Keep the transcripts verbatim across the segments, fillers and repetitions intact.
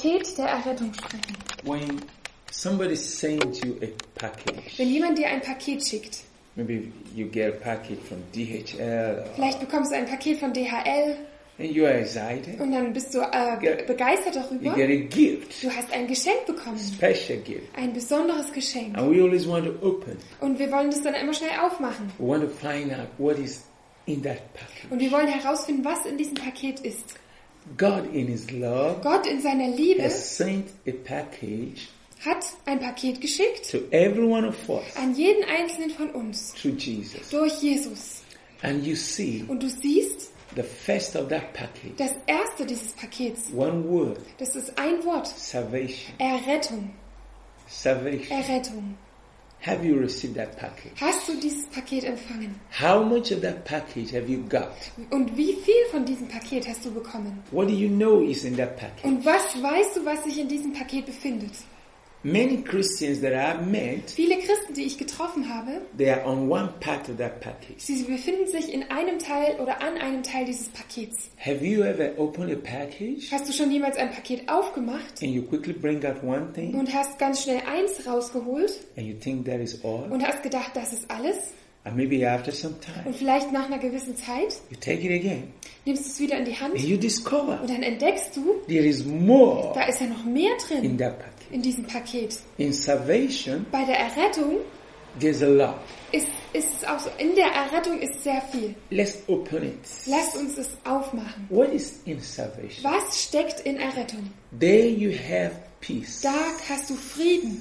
Qualität der Errettung sprechen. When somebody sends you a package, Wenn jemand dir ein Paket schickt, maybe you get a package from D H L, vielleicht bekommst du ein Paket von D H L and you are excited. und dann bist du äh, Get- begeistert You darüber. get a gift, Du hast ein Geschenk bekommen, special gift, ein besonderes Geschenk. and we always want to open. Und wir wollen das dann immer schnell aufmachen. We want to find out what is in that package. Und wir wollen herausfinden, was in diesem Paket ist. God, in His love, Gott in seiner Liebe has sent a package hat ein Paket geschickt to every one of us an jeden einzelnen von uns through Jesus. durch Jesus. And you see Und du siehst, the first of that package, das erste dieses Pakets, one word, das ist ein Wort. salvation. Errettung. Salvation. Errettung. Have you received that package? Hast du dieses Paket empfangen? How much of that package have you got? Und wie viel von diesem Paket hast du bekommen? What do you know is in that package? Und was weißt du, was sich in diesem Paket befindet? Many Christians that I've met, Viele Christen, die ich getroffen habe, they are on one part of that package. sie befinden sich in einem Teil oder an einem Teil dieses Pakets. Have you ever opened a package Hast du schon jemals ein Paket aufgemacht and you quickly bring out one thing und hast ganz schnell eins rausgeholt and you think that is all? und hast gedacht, das ist alles? And maybe after some time, Und vielleicht nach einer gewissen Zeit you take it again nimmst du es wieder in die Hand and you discover und dann entdeckst du, there is more da ist ja noch mehr in drin that package. in diesem Paket. In salvation, Bei der Errettung there's a lot. ist, ist es auch so, in der Errettung ist sehr viel. Let's open it. Lasst uns es aufmachen. What is in salvation? Was steckt in Errettung? There you have peace. Da hast du Frieden.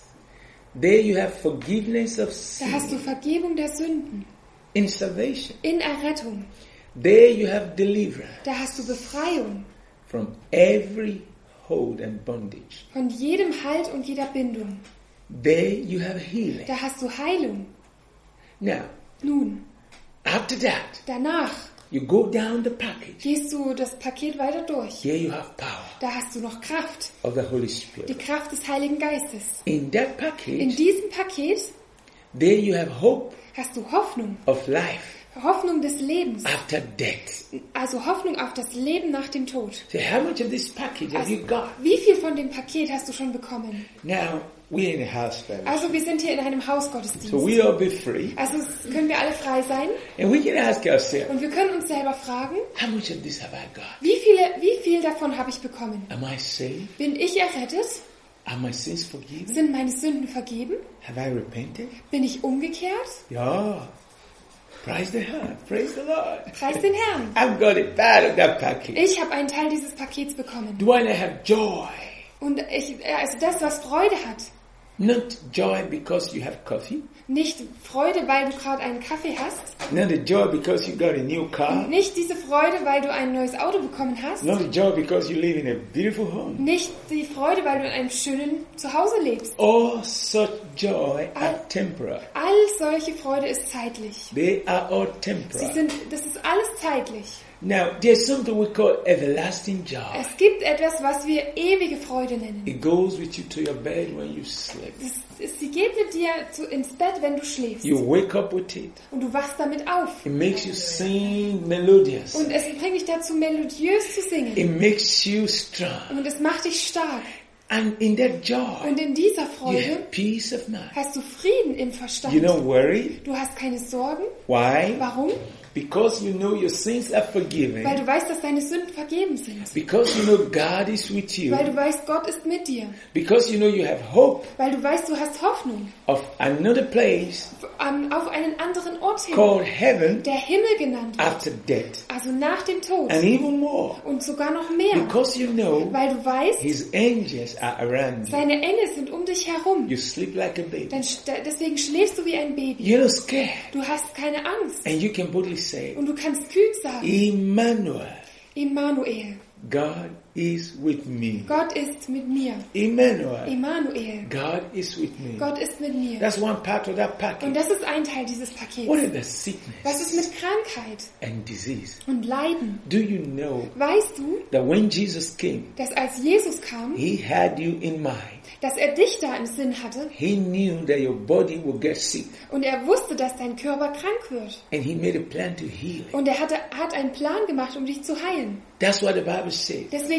There you have forgiveness of Da hast du sin. Vergebung der Sünden. In salvation, In Errettung. there you have deliverance Da hast du Befreiung from every hold and bondage. von jedem Halt und jeder Bindung. There you have healing. Da hast du Heilung. Now, Nun, after that, danach you go down the package. gehst du das Paket weiter durch. Here you have power Da hast du noch Kraft. of the Holy Die Spirit. Kraft des Heiligen Geistes. In that In package, diesem Paket there you have hope hast du Hoffnung. of life Hoffnung des Lebens. after death. Also Hoffnung auf das Leben nach dem Tod. So how much of this package have Also, you got? wie viel von dem Paket hast du schon bekommen? Now, we're in a house fellowship. Also wir sind hier in einem Hausgottesdienst. So we all be free. Also es- können wir alle frei sein And we can ask ourselves, und wir können uns selber fragen, how much of this have I got? wie viele, wie viel davon habe ich bekommen? Am I saved? Bin ich errettet? Are my sins forgiven? Sind meine Sünden vergeben? Have I repented? Bin ich umgekehrt? Yeah. Praise the Lord. Praise the Lord. Preis den Herrn. I've got a part of that package. Ich habe einen Teil dieses Pakets bekommen. Do I not have joy? Und ich, also das, was Freude hat. Not joy because you have coffee. Nicht Freude, weil du gerade einen Kaffee hast. Not the joy because you got a new car. Nicht diese Freude, weil du ein neues Auto bekommen hast. Not the joy because you live in a beautiful home. Nicht die Freude, weil du in einem schönen Zuhause lebst. All such joy are temporal. All solche Freude ist zeitlich. They are all Sie temporal. sind, das ist alles zeitlich. Now, there's something we call everlasting joy. Es gibt etwas, was wir ewige Freude nennen. It goes with you to your bed when you sleep. Das ist, sie geht mit dir zu, ins Bett, wenn du schläfst. You wake up with it. Und du wachst damit auf. It makes you sing melodious. Und es bringt dich dazu, melodiös zu singen. It makes you strong. Und es macht dich stark. And in that joy, Und in dieser you Freude have peace of mind. hast du Frieden im Verstand. You don't worry. Du hast keine Sorgen. Why? Warum? Because you know your sins are Weil forgiven. du weißt, dass deine Sünden vergeben sind. Because you know God is with you. Weil du weißt, Gott ist mit dir. Because you know you have hope Weil du weißt, du hast Hoffnung. of another place An, auf einen anderen Ort hin. called heaven Der Himmel genannt wird. after death. Also nach dem Tod. And even more. Und sogar noch mehr. Because you know Weil du weißt, His angels are around you. seine Engel sind um dich herum. You sleep like a baby. Dann, st- deswegen schläfst du wie ein Baby. You're not scared. Du hast keine Angst. And you can boldly say, Und du kannst kühn sagen, Emmanuel, Immanuel, God is with me. Gott ist mit mir. Emmanuel, Immanuel, God is with me. Gott ist mit mir. That's one part of that Und package. das ist ein Teil dieses What Pakets. are the Was ist sickness mit Krankheit and disease? und Leiden? Do you know Weißt du, that when Jesus came, dass als Jesus kam, He had you in mind? dass er dich da im Sinn hatte He knew that your body would get sick, und er wusste, dass dein Körper krank wird. and He made a plan to heal it. Und er hatte, hat einen Plan gemacht, um dich zu heilen. That's what the Bible says. Deswegen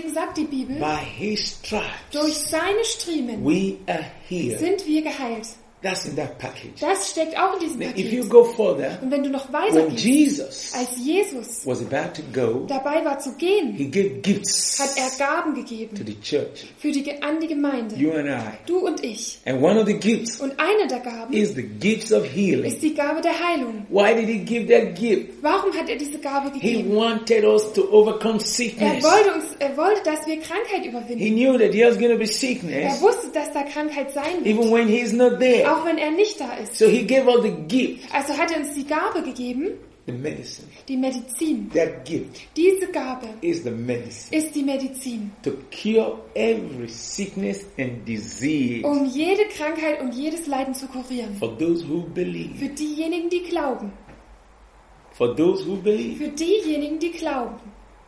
deswegen sagt die Bibel, by his stripes, durch seine Striemen we are healed. sind wir geheilt. That's in that package. Das steckt auch in diesem Now, if you Paket. go further, Und wenn du noch weiter when gehst, Jesus als Jesus was about to go, dabei war zu gehen, he gave gifts hat er Gaben to gegeben the church, für die, Ge- an die Gemeinde. you and I. Du und ich. And one of the gifts Und eine der Gaben is the gifts of healing. ist die Gabe der Heilung. Why did he give that gift? Warum hat er diese Gabe He gegeben? wanted us to overcome Er sickness. wollte, uns, er wollte, dass wir Krankheit He überwinden. knew that there was going to be Er sickness wusste, dass da Krankheit sein even wird, when he's not there. auch wenn er nicht da ist. So he gave us the gift, Also hat er uns die Gabe gegeben, the medicine. die Medizin. That gift Diese Gabe is the medicine ist die Medizin, to cure every sickness and disease um jede Krankheit und jedes Leiden zu kurieren. for those who believe. Für diejenigen, die glauben. For those who believe. Für diejenigen, die glauben.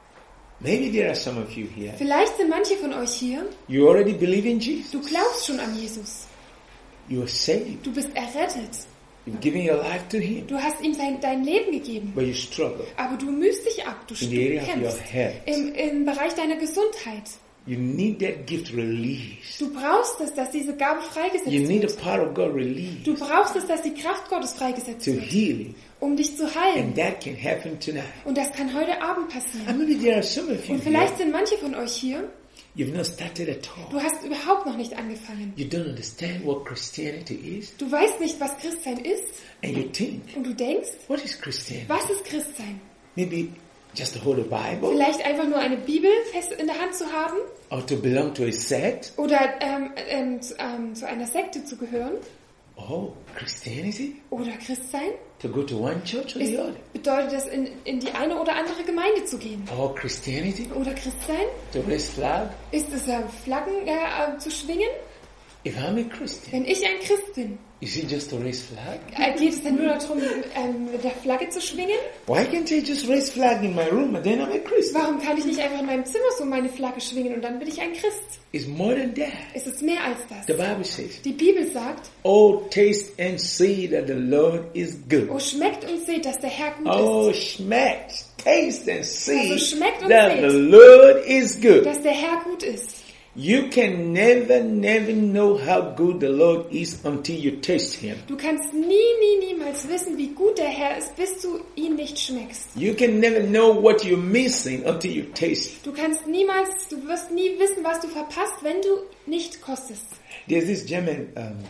Maybe there are some of you here. Vielleicht sind manche von euch hier, You already believe in Jesus. du glaubst schon an Jesus. You are saved. Du bist errettet. You've given your life to him. Du hast ihm sein, dein Leben gegeben. But you struggle Aber du mühst dich ab. Du, in the area du of your kämpfst health. im, im Bereich deiner Gesundheit. You need that gift released. Du brauchst es, dass diese Gabe freigesetzt You need the wird. power of God released Du brauchst es, dass die Kraft Gottes freigesetzt to wird, heal you. um dich zu heilen. And that can happen tonight. Und das kann heute Abend And passieren. maybe there are some of you Und vielleicht here. sind manche von euch hier, You've not started at all. du hast überhaupt noch nicht angefangen. You don't understand what Christianity is. Du weißt nicht, was Christsein ist. And you think, Und du denkst, what is Christianity? was ist Christsein? Maybe just to hold a Bible Vielleicht einfach nur eine Bibel fest in der Hand zu haben or to belong to a sect. oder ähm, ähm, zu, ähm, zu einer Sekte zu gehören Oh, Christianity? oder Christsein. To go to one church or Ist, the other. bedeutet es, in, in die eine oder andere Gemeinde zu gehen. Oh, Christianity? Oder Christsein? To raise flag? Ist es, äh, Flaggen äh, äh, zu schwingen? If I'm a Christian, Wenn ich ein Christ bin, is it just to raise flag? äh, geht es dann nur darum, ähm, mit der Flagge zu schwingen? Why can't I just raise flag in my room and then I'm a Christian? Warum kann ich nicht einfach in meinem Zimmer so meine Flagge schwingen und dann bin ich ein Christ? It's more than that. Es ist mehr als The das. Bible says, Die Bibel sagt, oh, taste and see that the Lord is good. oh, schmeckt und seht, dass der Herr gut Oh, ist. schmeckt, taste and see Also schmeckt und that seht. the Lord is good. Dass der Herr gut ist. You can never, never know how good the Lord is until you taste Him. Du kannst nie, nie, niemals wissen, wie gut der Herr ist, bis du ihn nicht schmeckst. You can never know what you're missing until you taste it. Du kannst niemals, du wirst nie wissen, was du verpasst, wenn du nicht kostest. There's this German, um,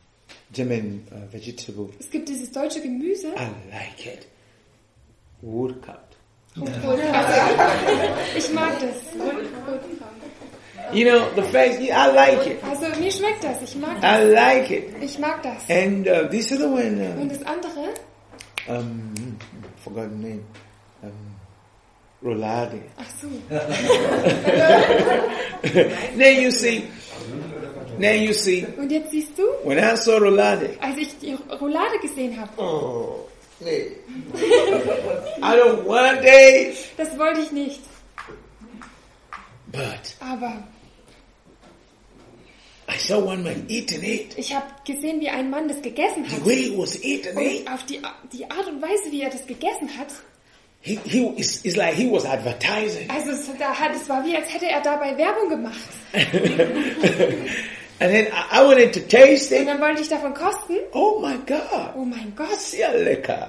German uh, vegetable. Es gibt dieses deutsche Gemüse. I like it. Woodcut. Also, ich mag das. You know, the face, I like it. Also mir schmeckt das, ich mag I das. like it. Ich mag das. And uh, this other one, uh, Und das andere, um, forgot the name. Um, Roulade. ach so, Now you see, now you see, und jetzt siehst du, when I saw Roulade, als ich die Roulade gesehen habe, oh, nee. I don't want it. das wollte ich nicht. But Aber I saw one man eating it. ich habe gesehen, wie ein Mann das gegessen The hat. way he was eating it, Und auf die, die Art und Weise, wie er das gegessen hat, he, he it's, it's like he was advertising. also es, da hat, es war wie, als hätte er dabei Werbung gemacht. And then I, I wanted to taste Und it. dann wollte ich davon kosten. Oh my God. Oh mein Gott, Sehr lecker.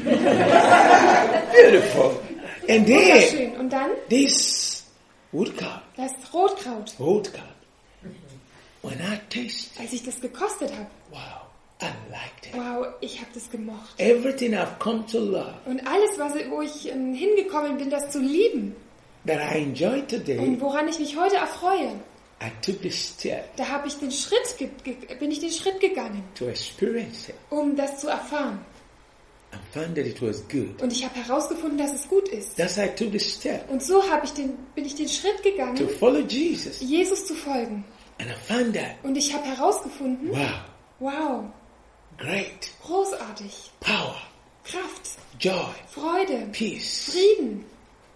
Beautiful. And then wunderschön. Und dann this woodcut, das Rotkraut. woodcut. When I tasted, Als ich das gekostet habe, wow, I liked it. wow, ich habe das gemocht. Everything I've come to love Und alles, was, wo ich ähm, hingekommen bin, das zu lieben that I enjoy today, und woran ich mich heute erfreue, I took the step da habe ich den Schritt, ge ge bin ich den Schritt gegangen, to experience it um das zu erfahren. and found that it was good. Und ich habe herausgefunden, dass es gut ist. That's how I took the step Und so habe ich den, bin ich den Schritt to gegangen, follow Jesus. Jesus zu folgen. And I found that, Und ich habe herausgefunden, wow, wow, great, großartig, power, Kraft, joy, Freude, peace, Frieden,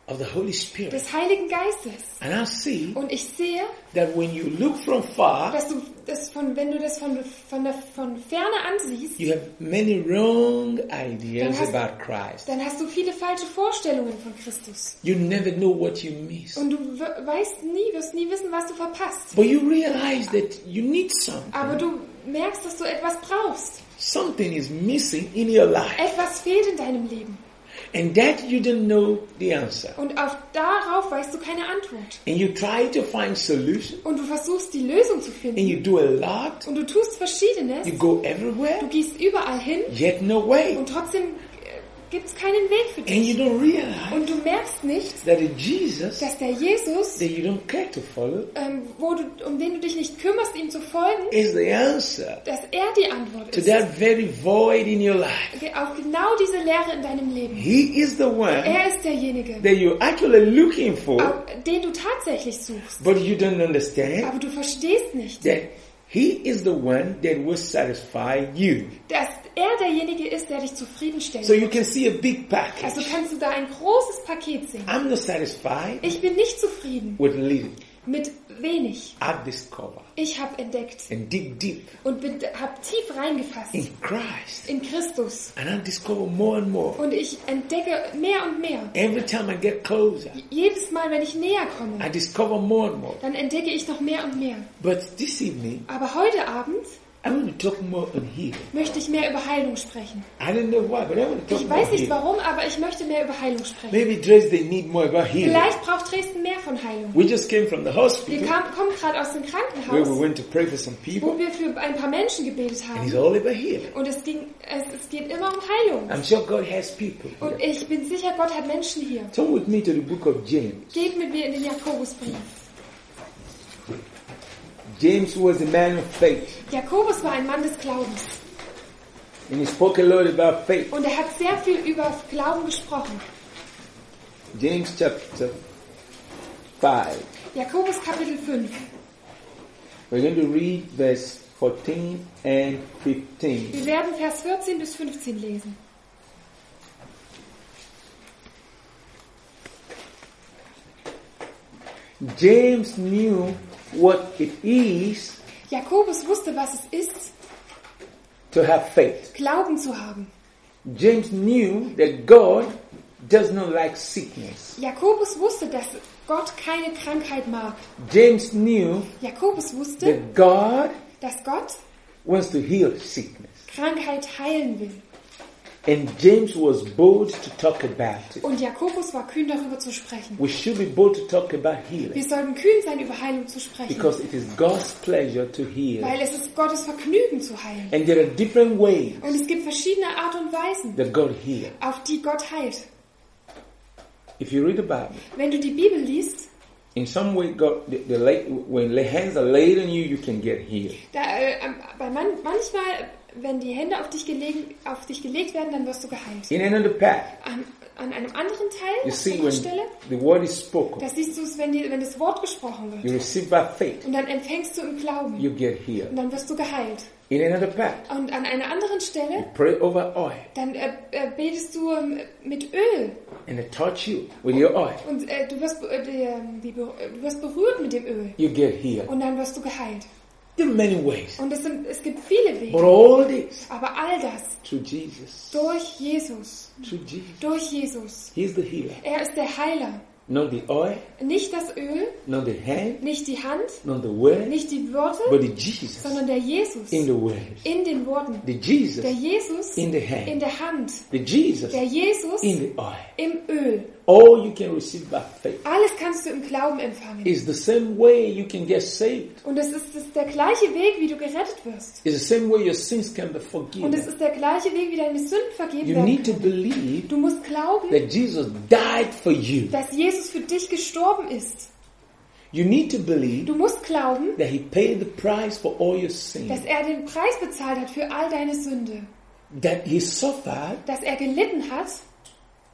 of the Holy Spirit. des Heiligen Geistes. And I see Und ich sehe, that when you look from far, dass du das von, wenn du das von, von, der, von Ferne ansiehst, you have many wrong ideas Dann hast- about Christ. dann hast du viele falsche Vorstellungen von Christus. You never know what you miss. Und du w- weißt nie, wirst nie wissen, was du verpasst. But you realize that you need something. Aber du merkst, dass du etwas brauchst. Something is missing in your life. Etwas fehlt in deinem Leben. And that you don't know the answer. Und auf, darauf weißt du keine Antwort. And you try to find solution. Und du versuchst, die Lösung zu And finden. you do a lot. Und du tust Verschiedenes. You go Du everywhere. gehst überall hin. Yet no way. Und trotzdem gibt es keinen Weg für And you dich. don't realize Und du merkst nicht, that the Jesus dass der Jesus, that you don't care to follow ähm, wo du, um den du dich nicht kümmerst, ihm zu folgen, is the answer dass er die Antwort to ist. that very void in your life. Auch genau diese Leere in deinem Leben. He is the one Er ist derjenige, that you're actually looking for, auch den du tatsächlich suchst. but you don't understand Aber du verstehst nicht, that He is the one that will satisfy you. dass er derjenige ist, der dich zufriedenstellt. So you can see a big Also package. kannst du da ein großes Paket sehen. I'm not satisfied Ich bin nicht zufrieden with little. mit wenig. I've discovered Ich habe entdeckt and dig deep und habe tief reingefasst in Christ. in Christus. And I discover more and more. Und ich entdecke mehr und mehr. Every time I get closer, Jedes Mal, wenn ich näher komme, I discover more and more. dann entdecke ich noch mehr und mehr. But this evening, Aber heute Abend I'm going to talk more on healing. möchte ich mehr über Heilung sprechen. I don't know why, but I want to talk Ich more weiß nicht healing. warum, aber ich möchte mehr über Heilung sprechen. Maybe Dresden need more about healing. Vielleicht braucht Dresden mehr von Heilung. We just came from the Wir hospital kam, kommen gerade aus dem where we Krankenhaus, went to pray for some wo people, wir für ein paar Menschen gebetet and it's haben. all about healing. Und es, ging, es, es geht immer um Heilung. I'm sure God has people here. Und ich bin sicher, Gott hat Menschen hier. Turn with me to the book of James. Geht mit mir in den Jakobusbrief. James was a man of faith, Jakobus war ein Mann des Glaubens. and he spoke a lot about faith. Und er hat sehr viel über Glauben gesprochen. James chapter five. Jakobus Kapitel fünf. We're going to read verse fourteen and fifteen. Wir werden Vers vierzehn bis fünfzehn lesen. James knew what it is Jakobus wusste, was es ist, to have faith. Glauben zu haben. James knew that God does not like sickness. Jakobus wusste, dass Gott keine Krankheit mag. James knew Jakobus wusste, that God dass Gott wants to heal sickness. Krankheit heilen will. And James was bold to talk about it. Und Jakobus war kühn, darüber zu sprechen. We should be bold to talk about healing Wir sollten kühn sein, über Heilung zu sprechen. because it is God's pleasure to heal. Weil es ist Gottes Vergnügen zu heilen. And there are different ways Und es gibt verschiedene Art und Weisen, that God heals. auf die Gott heilt. If you read the Bible, Wenn du die Bibel liest, in some way, God, the, the lay, when the hands are laid on you, you can get healed. da, äh, bei man, manchmal, wenn die Hände auf dich, gelegen, auf dich gelegt werden, dann wirst du geheilt. In another path, An, an einem anderen Teil, you auf see einer when Stelle, the word is spoken, da siehst du es, wenn, die, wenn das Wort gesprochen you wird. receive by faith, Und dann empfängst du im Glauben. you get healed. Und dann wirst du geheilt. In another path, Und an einer anderen Stelle, pray over oil dann äh, äh, betest du ähm, mit Öl. and it touch you with your oil. Und äh, du, wirst, äh, die, die, du wirst berührt mit dem Öl. You get healed. Und dann wirst du geheilt. There are many ways, Und es, sind, es gibt viele but Wege. all this Aber all das through Jesus. durch Jesus. Through Jesus. Durch Jesus. He's the healer. Er ist der Heiler. Not the oil, Nicht das Öl, not the hand, nicht die Hand, not the word, nicht die Worte, but the Jesus sondern der Jesus in the word. in den Worten. The Jesus Der Jesus in the in hand. der Hand. The Jesus Der Jesus in the oil. im Öl. All you can receive by faith. Alles kannst du im Glauben empfangen. It's the same way you can get saved. Und es ist, es ist der gleiche Weg, wie du gerettet wirst. It's the same way your sins can be Und es forgiven. ist der gleiche Weg, wie deine Sünden vergeben You werden need to können. believe Du musst glauben, that Jesus died for you. dass Jesus für dich gestorben ist. You need to believe Du musst glauben, that He paid the price for all your sins. dass er den Preis bezahlt hat für all deine Sünde. That He suffered Dass er gelitten hat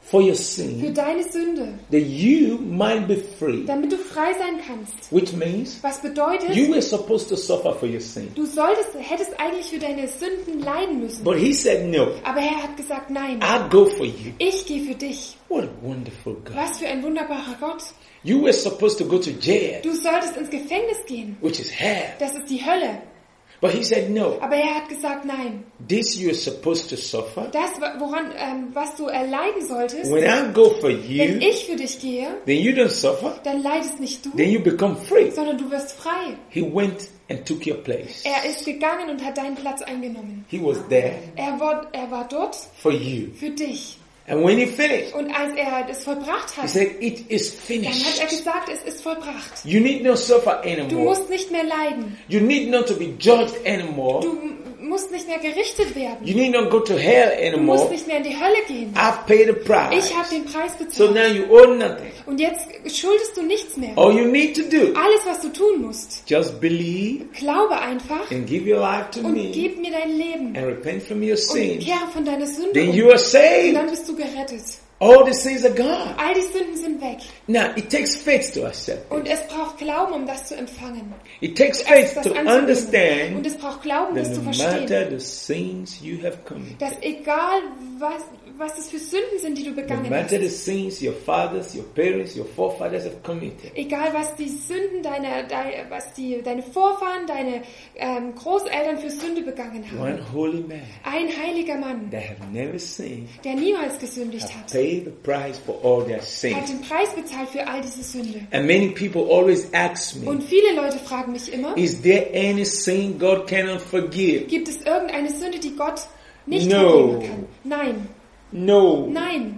for your für sin, deine Sünde, that you might be free. damit du frei sein kannst. Which means Was bedeutet, you were supposed to suffer for your sin. du solltest, hättest eigentlich für deine Sünden leiden müssen. But he said, no, Aber er hat gesagt, nein, I'll go for you. ich gehe für dich. What a wonderful God. Was für ein wunderbarer Gott. You were supposed to go to jail, Du solltest ins Gefängnis gehen. which is hell. Das ist die Hölle. But he said, no, Aber er hat gesagt, nein. this you are supposed to suffer. Das, woran, ähm, was du erleiden solltest, When I go for wenn you, ich für dich gehe, then you don't suffer, dann leidest nicht du, then you become free. sondern du wirst frei. He went and took your place. Er ist gegangen und hat deinen Platz eingenommen. He was there Er war, er war dort for you. für dich. And when he finished, Und als er das vollbracht he hat, said, it is dann hat er finished. gesagt, es ist vollbracht. You need not suffer Du anymore. musst nicht mehr leiden. You need not to be judged anymore. Du musst nicht mehr gerichtet werden. You need not go to hell Du musst anymore. nicht mehr in die Hölle gehen. I've paid the price. Ich habe den Preis So now bezahlt. you owe nothing. Und jetzt schuldest du nichts mehr. All you need to do, Alles, was du tun musst, just believe glaube einfach and give your life to und me gib mir dein Leben. and repent from your Und sins. kehre von deiner Sünde Then um. you are Und saved. dann bist du gerettet. All the sins are gone. All die Sünden sind weg. Now, it takes faith to accept Und it. es braucht Glauben, um das zu empfangen. It takes Das, faith das to anzunehmen. Und understand es braucht Glauben, das that zu no verstehen. matter the sins you have committed, Dass egal, was, was es für Sünden sind, die du no begangen matter hast, the sins your fathers, your parents, your forefathers have committed, egal was die Sünden deiner, deine, was die, deine Vorfahren, deine ähm, Großeltern für Sünde begangen haben. one holy man Ein heiliger Mann, that have never sinned der niemals gesündigt have hat, paid the price for all their hat sins. den Preis bezahlt für all diese Sünde. And many people always ask me, Und viele Leute fragen mich immer, is there any sin God cannot forgive? gibt es irgendeine Sünde, die Gott nicht No. vergeben kann? Nein, No. nein,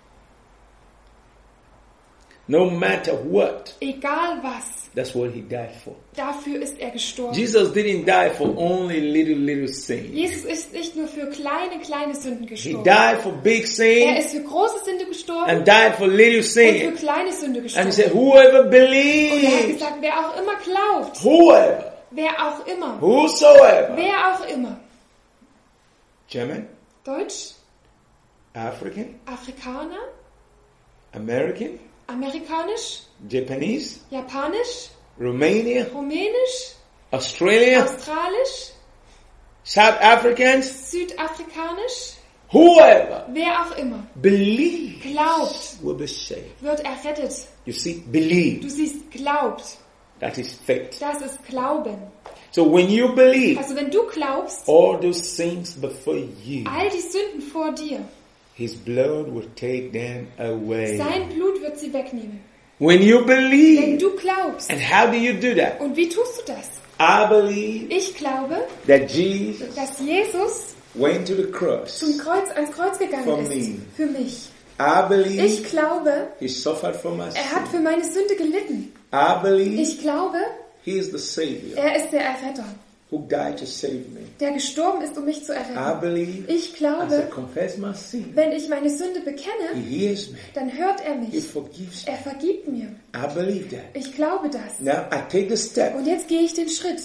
No matter what, egal was, that's what he died for. dafür ist er gestorben. Jesus didn't die for only little, little sins. Jesus ist nicht nur für kleine, kleine Sünden He gestorben. died for big Er sins ist für große Sünde gestorben and died for little und für sins. kleine Sünde And he gestorben. said, whoever Und er hat believes, gesagt, wer auch immer glaubt, whoever, wer auch immer, whosoever, wer auch immer, German, Deutsch, African, Afrikaner, American, Amerikanisch, Japanese, Japanisch, Romania, Rumänisch, Australia, Australisch, South Africans, Südafrikanisch, whoever wer auch immer believes glaubt, will be saved. wird errettet. You see, believe. Du siehst, glaubt. That is faith. Das ist Glauben. So when you believe, Also wenn du glaubst, all those sins before you, all die Sünden vor dir, His blood will take them away. sein Blut wird sie wegnehmen. When you Wenn believe, du glaubst. and how do you do that? Und wie tust du das? I believe Ich glaube, that Jesus dass Jesus went to the cross zum Kreuz, ans Kreuz For gegangen ist. me. Für mich. I believe Ich glaube, He suffered for my er hat sin. für meine Sünde gelitten. I believe Ich glaube, He is the Savior er ist der Erretter, who died to save me. der gestorben ist, um mich zu I erretten. believe Ich as I glaube, confess my sin, wenn ich meine Sünde bekenne, He hears me. dann hört er He mich. forgives me. Er vergibt mir. I believe that. Ich glaube das. Now I take the step Und jetzt gehe ich den Schritt,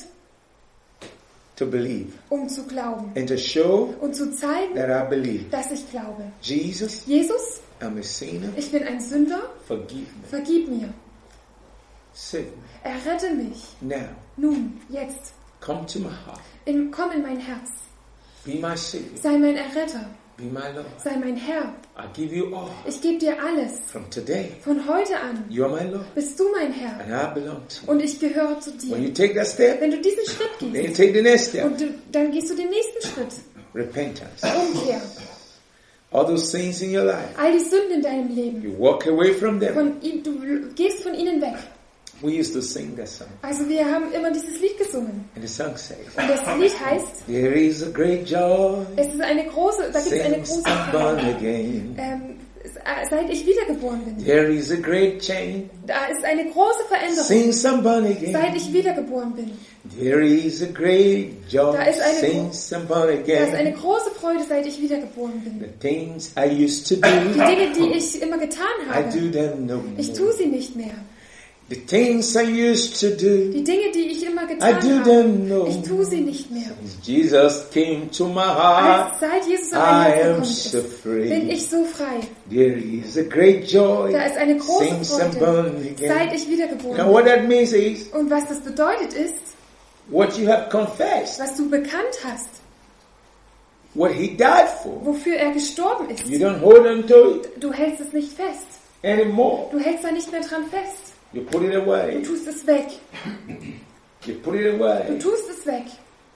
to believe um zu glauben and to show und zu zeigen, that I believe. dass ich glaube. Jesus, Jesus, I'm a sinner. ich bin ein Sünder, Forgive me. vergib mir. Save me. Errette mich. Now, Nun, jetzt, come to my heart. in, komm in mein Herz. Be my Savior. Sei mein Erretter. Be my Lord. Sei mein Herr. I give you all. Ich gebe dir alles. From today, Von heute an you are my Lord. bist du mein Herr. And I belong to you. Und ich gehöre zu When dir. you take that step, Wenn du diesen Schritt then you gehst take the next step. und du, dann gehst du den nächsten Schritt. Repentance. Umkehr. All those things in your life, All die Sünden in deinem Leben. you walk away from them. Von ihm, du gehst von ihnen weg. We used to sing that song. Also wir haben immer dieses Lied gesungen. And the song says, Und das Lied heißt, there is a great joy. es ist eine große, da gibt es eine Since große I'm born Freude. again. Ähm, es- äh, seit ich wiedergeboren bin. There is a great change. Da ist eine große Veränderung, Since I'm born seit again. ich wiedergeboren bin. There is a great joy. Da ist eine- Since I'm born Da ist eine again. große Freude, seit ich wiedergeboren bin. The things I used to Die do, Dinge, die ich immer getan I habe, do them no ich more. tue sie nicht mehr. The things I used to do, Die Dinge, die ich immer I getan do habe, them no ich tue sie nicht mehr. Since Jesus came to my heart, Als seit Jesus in I mein Herz am gekommen so ist, free. bin ich so frei. There is a great joy Da ist eine große since I'm Freude, born seit again. ich You know wiedergeboren what bin. that means is Und was das bedeutet ist, what you have confessed, was du bekannt hast, what he died for. wofür er gestorben ist. You don't hold on to it Du hältst es nicht fest. anymore. Du hältst da nicht mehr dran fest. You put it Du away. tust es weg. You put it Du away. tust es weg.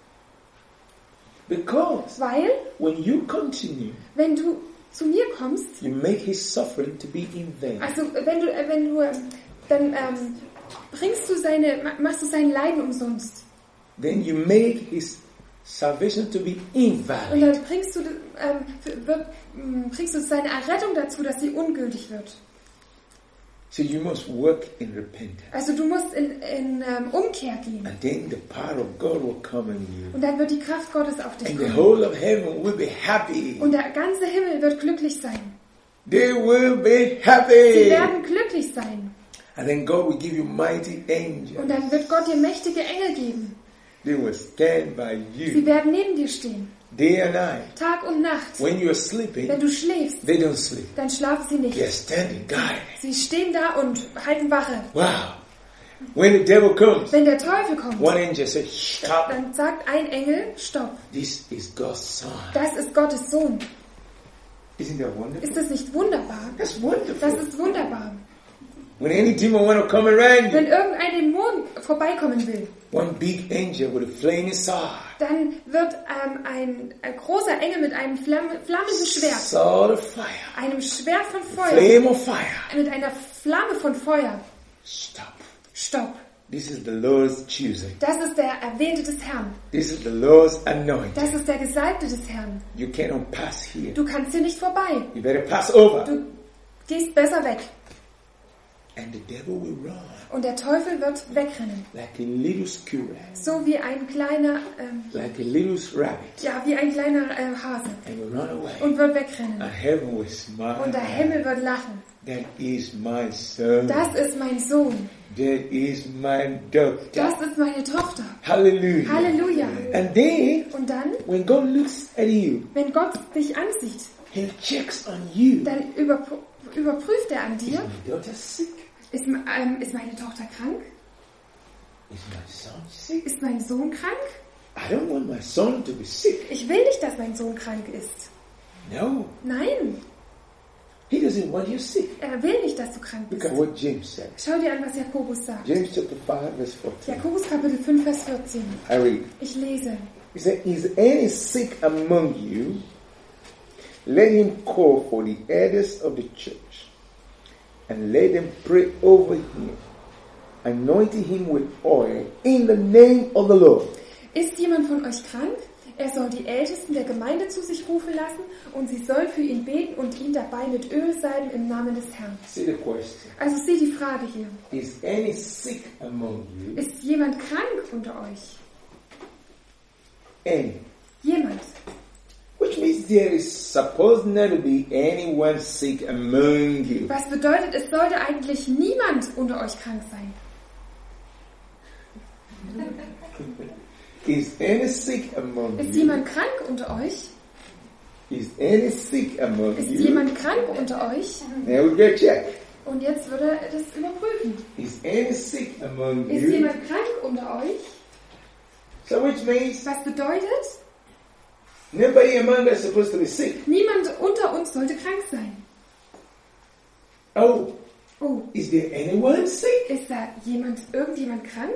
Because Weil, when you continue, wenn du zu mir kommst, you make his suffering to be in vain. also wenn du, äh, wenn du, ähm, dann ähm, bringst du seine, ma- machst du sein Leiden umsonst. Then you make his salvation to be Und invalid. dann bringst du, ähm, für- wird, ähm, bringst du seine Errettung dazu, dass sie ungültig wird. So you must work in repentance. Also du musst in, in ähm, Umkehr gehen. And then the power of God will come in you. Und dann wird die Kraft Gottes auf dich And the kommen. whole of heaven will be happy. Und der ganze Himmel wird glücklich sein. They will be Sie happy. werden glücklich sein. And then God will give you mighty angels. Und dann wird Gott dir mächtige Engel geben. They will stand by Sie you werden neben dir stehen. day and night. Tag und Nacht. When you are sleeping, Wenn du schläfst, they don't sleep. dann schlafen sie They are nicht. standing guard. Sie stehen da und halten Wache. Wow. When the devil comes, Wenn der Teufel kommt, one angel says, stop. dann sagt ein Engel, stopp. This is God's son. Das ist Gottes Sohn. Isn't that wonderful? Ist das nicht wunderbar? That's Das wonderful. ist wunderbar. When any demon want to come around Wenn you, irgendein Dämon vorbeikommen will, one big angel with a flaming sword, dann wird ähm, ein, ein großer Engel mit einem Flamm, flammenden Schwert, sword of fire, einem Schwert von Feuer, flame of fire. mit einer Flamme von Feuer, Stop. stopp. This is the Lord's choosing. Das ist der Erwählte des Herrn. This is the Lord's anointing. Das ist der Gesalbte des Herrn. You cannot pass here. Du kannst hier nicht vorbei. You better pass over. Du gehst besser weg. And the devil will run Und der Teufel wird wegrennen. like a little squirrel, So wie ein kleiner, ähm, like a little rabbit, ja, wie ein kleiner äh, Hase. and will run away. Und wird wegrennen. And heaven will smile. Und der Himmel wird lachen. That is my son. Das ist mein Sohn. That is my daughter. Das ist meine Tochter. Hallelujah. Halleluja. And then, Und dann, when God looks at you, wenn Gott dich ansieht, He checks on you. dann überpr- überprüft er an Is dir, my daughter sick? ist, ähm, ist meine Tochter krank? Is my son sick? Ist mein Sohn krank? I don't want my son to be sick. Ich will nicht, dass mein Sohn krank ist. No. Nein, He doesn't want you sick. er will nicht, dass du krank Look bist. at what James said. Schau dir an, was Jakobus sagt. James chapter five, verse fourteen. Jakobus Kapitel fünf, Vers vierzehn. I read. Ich lese. He said, is any sick among you? Let him call for the elders of the church, and let them pray over him, anointing him with oil in the name of the Lord. Ist jemand von euch krank? Er soll die Ältesten der Gemeinde zu sich rufen lassen und sie sollen für ihn beten und ihn dabei mit Öl salben im Namen des Herrn. See the question. Also sieh die Frage hier. Is any sick among you? Ist jemand krank unter euch? Any. Jemand. Which means there is supposed not to be anyone sick among you. Was bedeutet, es sollte eigentlich niemand unter euch krank sein. Is any sick among Ist you? jemand krank unter euch? Is any sick among Ist you? jemand krank unter euch? Now we get check. Und jetzt würde er das überprüfen. Is any sick among Ist you? jemand krank unter euch? So which means Was bedeutet, nobody among us is supposed to be sick. niemand unter uns sollte krank sein. Oh, Oh, is there anyone sick? ist da jemand, irgendjemand krank?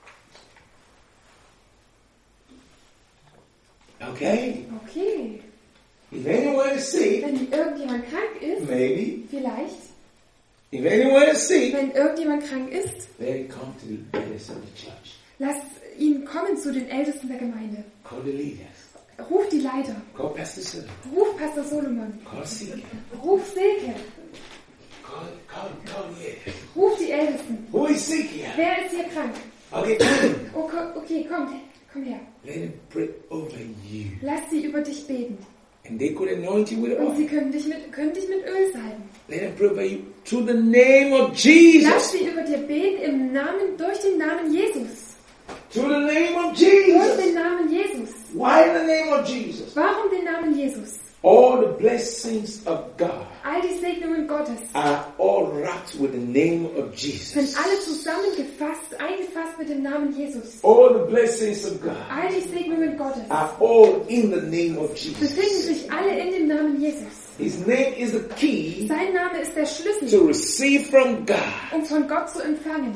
Okay. Okay. If anyone is sick, Wenn irgendjemand krank ist, maybe. vielleicht. If anyone is sick, Wenn irgendjemand krank ist, let it come to the elders of the church. lasst ihn kommen zu den Ältesten der Gemeinde. Call the leaders. Ruf die Leiter. Call Pastor Solomon. Ruf Pastor Solomon. Call Silke. Ruf Silke. Call, call, call the elders. Ruf die Ältesten. Who is sick here? Wer ist hier krank? Okay, come. Oh, ko- okay, komm, komm her. Let him pray over you. Lass sie über dich beten. And they could anoint you with Und oil. sie können dich mit, können dich mit Öl salben. Let them pray for you through the name of Lass Jesus. sie über dir beten im Namen, durch den Namen Jesus. Through the name of Durch Jesus. den Namen Jesus. Why in the name of Jesus? Warum den Namen Jesus? All the blessings of God All die Segnungen Gottes are all wrapped with the name of Jesus. sind alle zusammengefasst, eingefasst mit dem Namen Jesus. All the blessings of God All die Segnungen Gottes are all in the name of befinden Jesus. sich alle in dem Namen Jesus. His name is the key Sein Name ist der Schlüssel, to receive from God. um von Gott zu empfangen.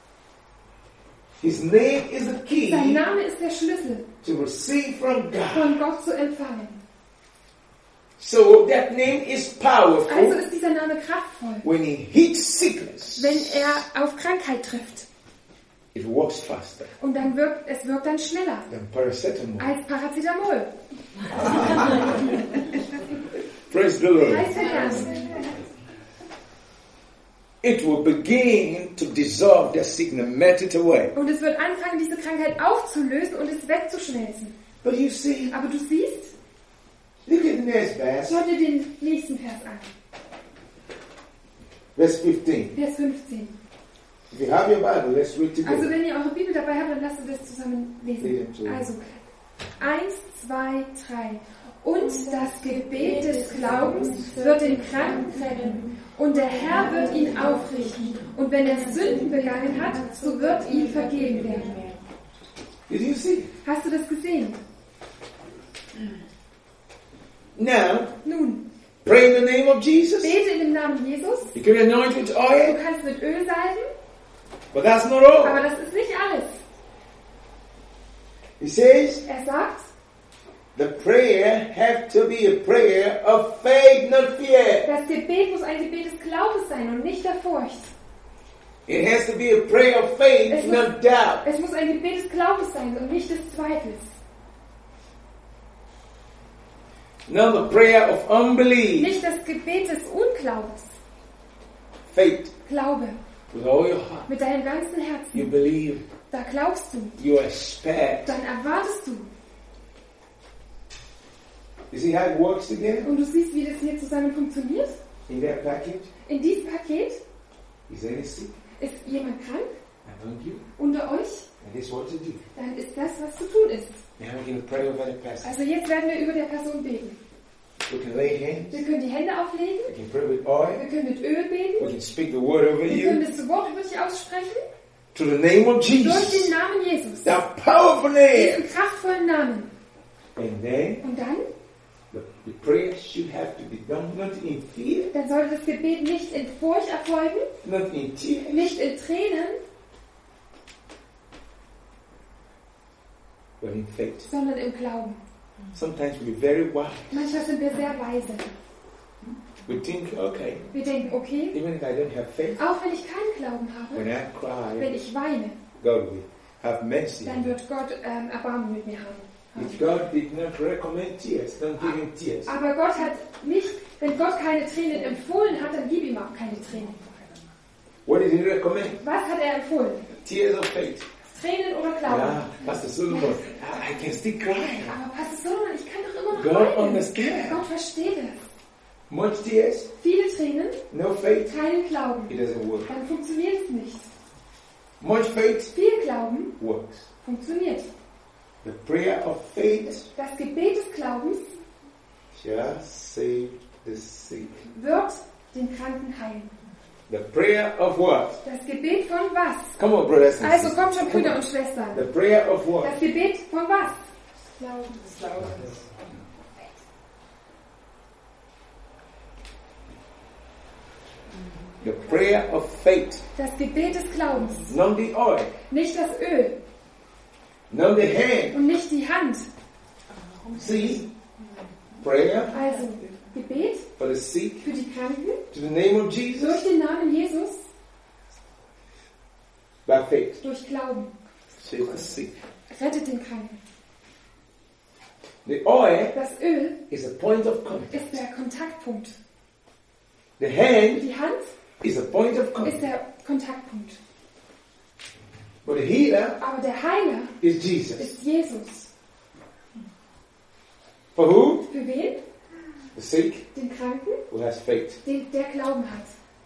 His name is the Sein key Name ist der Schlüssel, to receive from God. von Gott zu empfangen. So that name is Also powerful ist dieser Name kraftvoll, when he hits sickness. wenn er auf Krankheit trifft. It works faster Und dann wirkt, es wirkt dann schneller than paracetamol. als Paracetamol. Praise the Lord. Preis den Herrn. It will begin to dissolve that sickness, melt it away. Und es wird anfangen, diese Krankheit aufzulösen und es wegzuschmelzen. But you see, Aber du siehst, look at the next verse, schau dir den nächsten Vers an. verse fifteen. Vers fünfzehn. If you have your Bible, let's read Also together. wenn ihr eure Bibel dabei habt, dann lasst uns das zusammen lesen. Lesen. Also, eins, zwei, drei. Und das Gebet des Glaubens wird den Kranken retten. Und der Herr wird ihn aufrichten. Und wenn er Sünden begangen hat, so wird ihm vergeben werden. Did you see? Hast du das gesehen? Now, Nun, pray in the name of Jesus. bete in dem Namen Jesus. You can anoint with Du oil, kannst mit Öl salben, but that's not all. aber das ist nicht alles. He says, Er sagt, the prayer have to be a prayer of faith, not fear. das Gebet muss ein Gebet des Glaubens sein und nicht der Furcht. It has to be a prayer of faith, Es muss, not doubt. es muss ein Gebet des Glaubens sein und nicht des Zweifels. Not the prayer of unbelief. Nicht das Gebet des Unglaubens. Faith Glaube with all your heart. mit deinem ganzen You Herzen. believe, Da glaubst du. you expect. Dann erwartest du. You see how it works together? Und du siehst, wie das hier zusammen funktioniert. In that package, In diesem Paket is any sick ist jemand krank among you? unter euch. And this is what to do. Dann ist das, was zu tun ist. Now we're going to pray over the person. Also jetzt werden wir über der Person beten. We can lay hands. Wir können die Hände auflegen. We can pray with oil. Wir können mit Öl We beten. can speak the word over Wir können you. das Wort über dich aussprechen. To the name of Durch Jesus. den Namen Jesus. That powerful name. Diesen kraftvollen Namen. And then Und dann, the, the prayer should have to be done not in fear, dann sollte das Gebet nicht in Furcht erfolgen, not in tears, nicht in Tränen, but in faith. sondern im Glauben. Sometimes we're very wise. Manchmal sind wir sehr weise. We think, okay, Wir denken, okay, even if I don't have faith, auch wenn ich keinen Glauben habe, when I wenn cry, ich weine, God will have mercy. dann wird Gott ähm, Erbarmen mit mir haben. If God did not recommend tears, don't give him tears. Aber Gott hat nicht, wenn Gott keine Tränen empfohlen hat, dann gib ihm auch keine Tränen. What did he recommend? Was hat er empfohlen? Tears of faith. Tränen oder Glauben? Yeah, Pastor Solomon, I I can still cry. Aber Pastor Solomon, ich kann doch immer noch God weinen. understands. Gott versteht es. Much tears, Viele Tränen, no faith, keinen Glauben. it doesn't work. Dann funktioniert es nicht. Much faith Viel Glauben works. funktioniert. The prayer of faith Das Gebet des Glaubens shall save the sick. wird den Kranken heilen. The prayer of what? Das Gebet von was? Come on, brothers and Also sisters. kommt schon, Brüder und Schwestern. The prayer of what? Das Gebet von was? Glauben. The prayer of faith. Das Gebet des Glaubens. Not the oil, Nicht das Öl not the hand. und nicht die Hand. See? Prayer Also Gebet for the sick für die Kranken to the name of durch Jesus den Namen Jesus, by faith. durch Glauben. Save the sick. Rettet den Kranken. The oil Das Öl is a point of contact. ist der Kontaktpunkt. The hand Die Hand is a point of ist contact. der Kontaktpunkt. But the healer Aber der Heiler is Jesus. ist Jesus. For who? Für wen? The sick den Kranken, who has faith. den, der Glauben hat.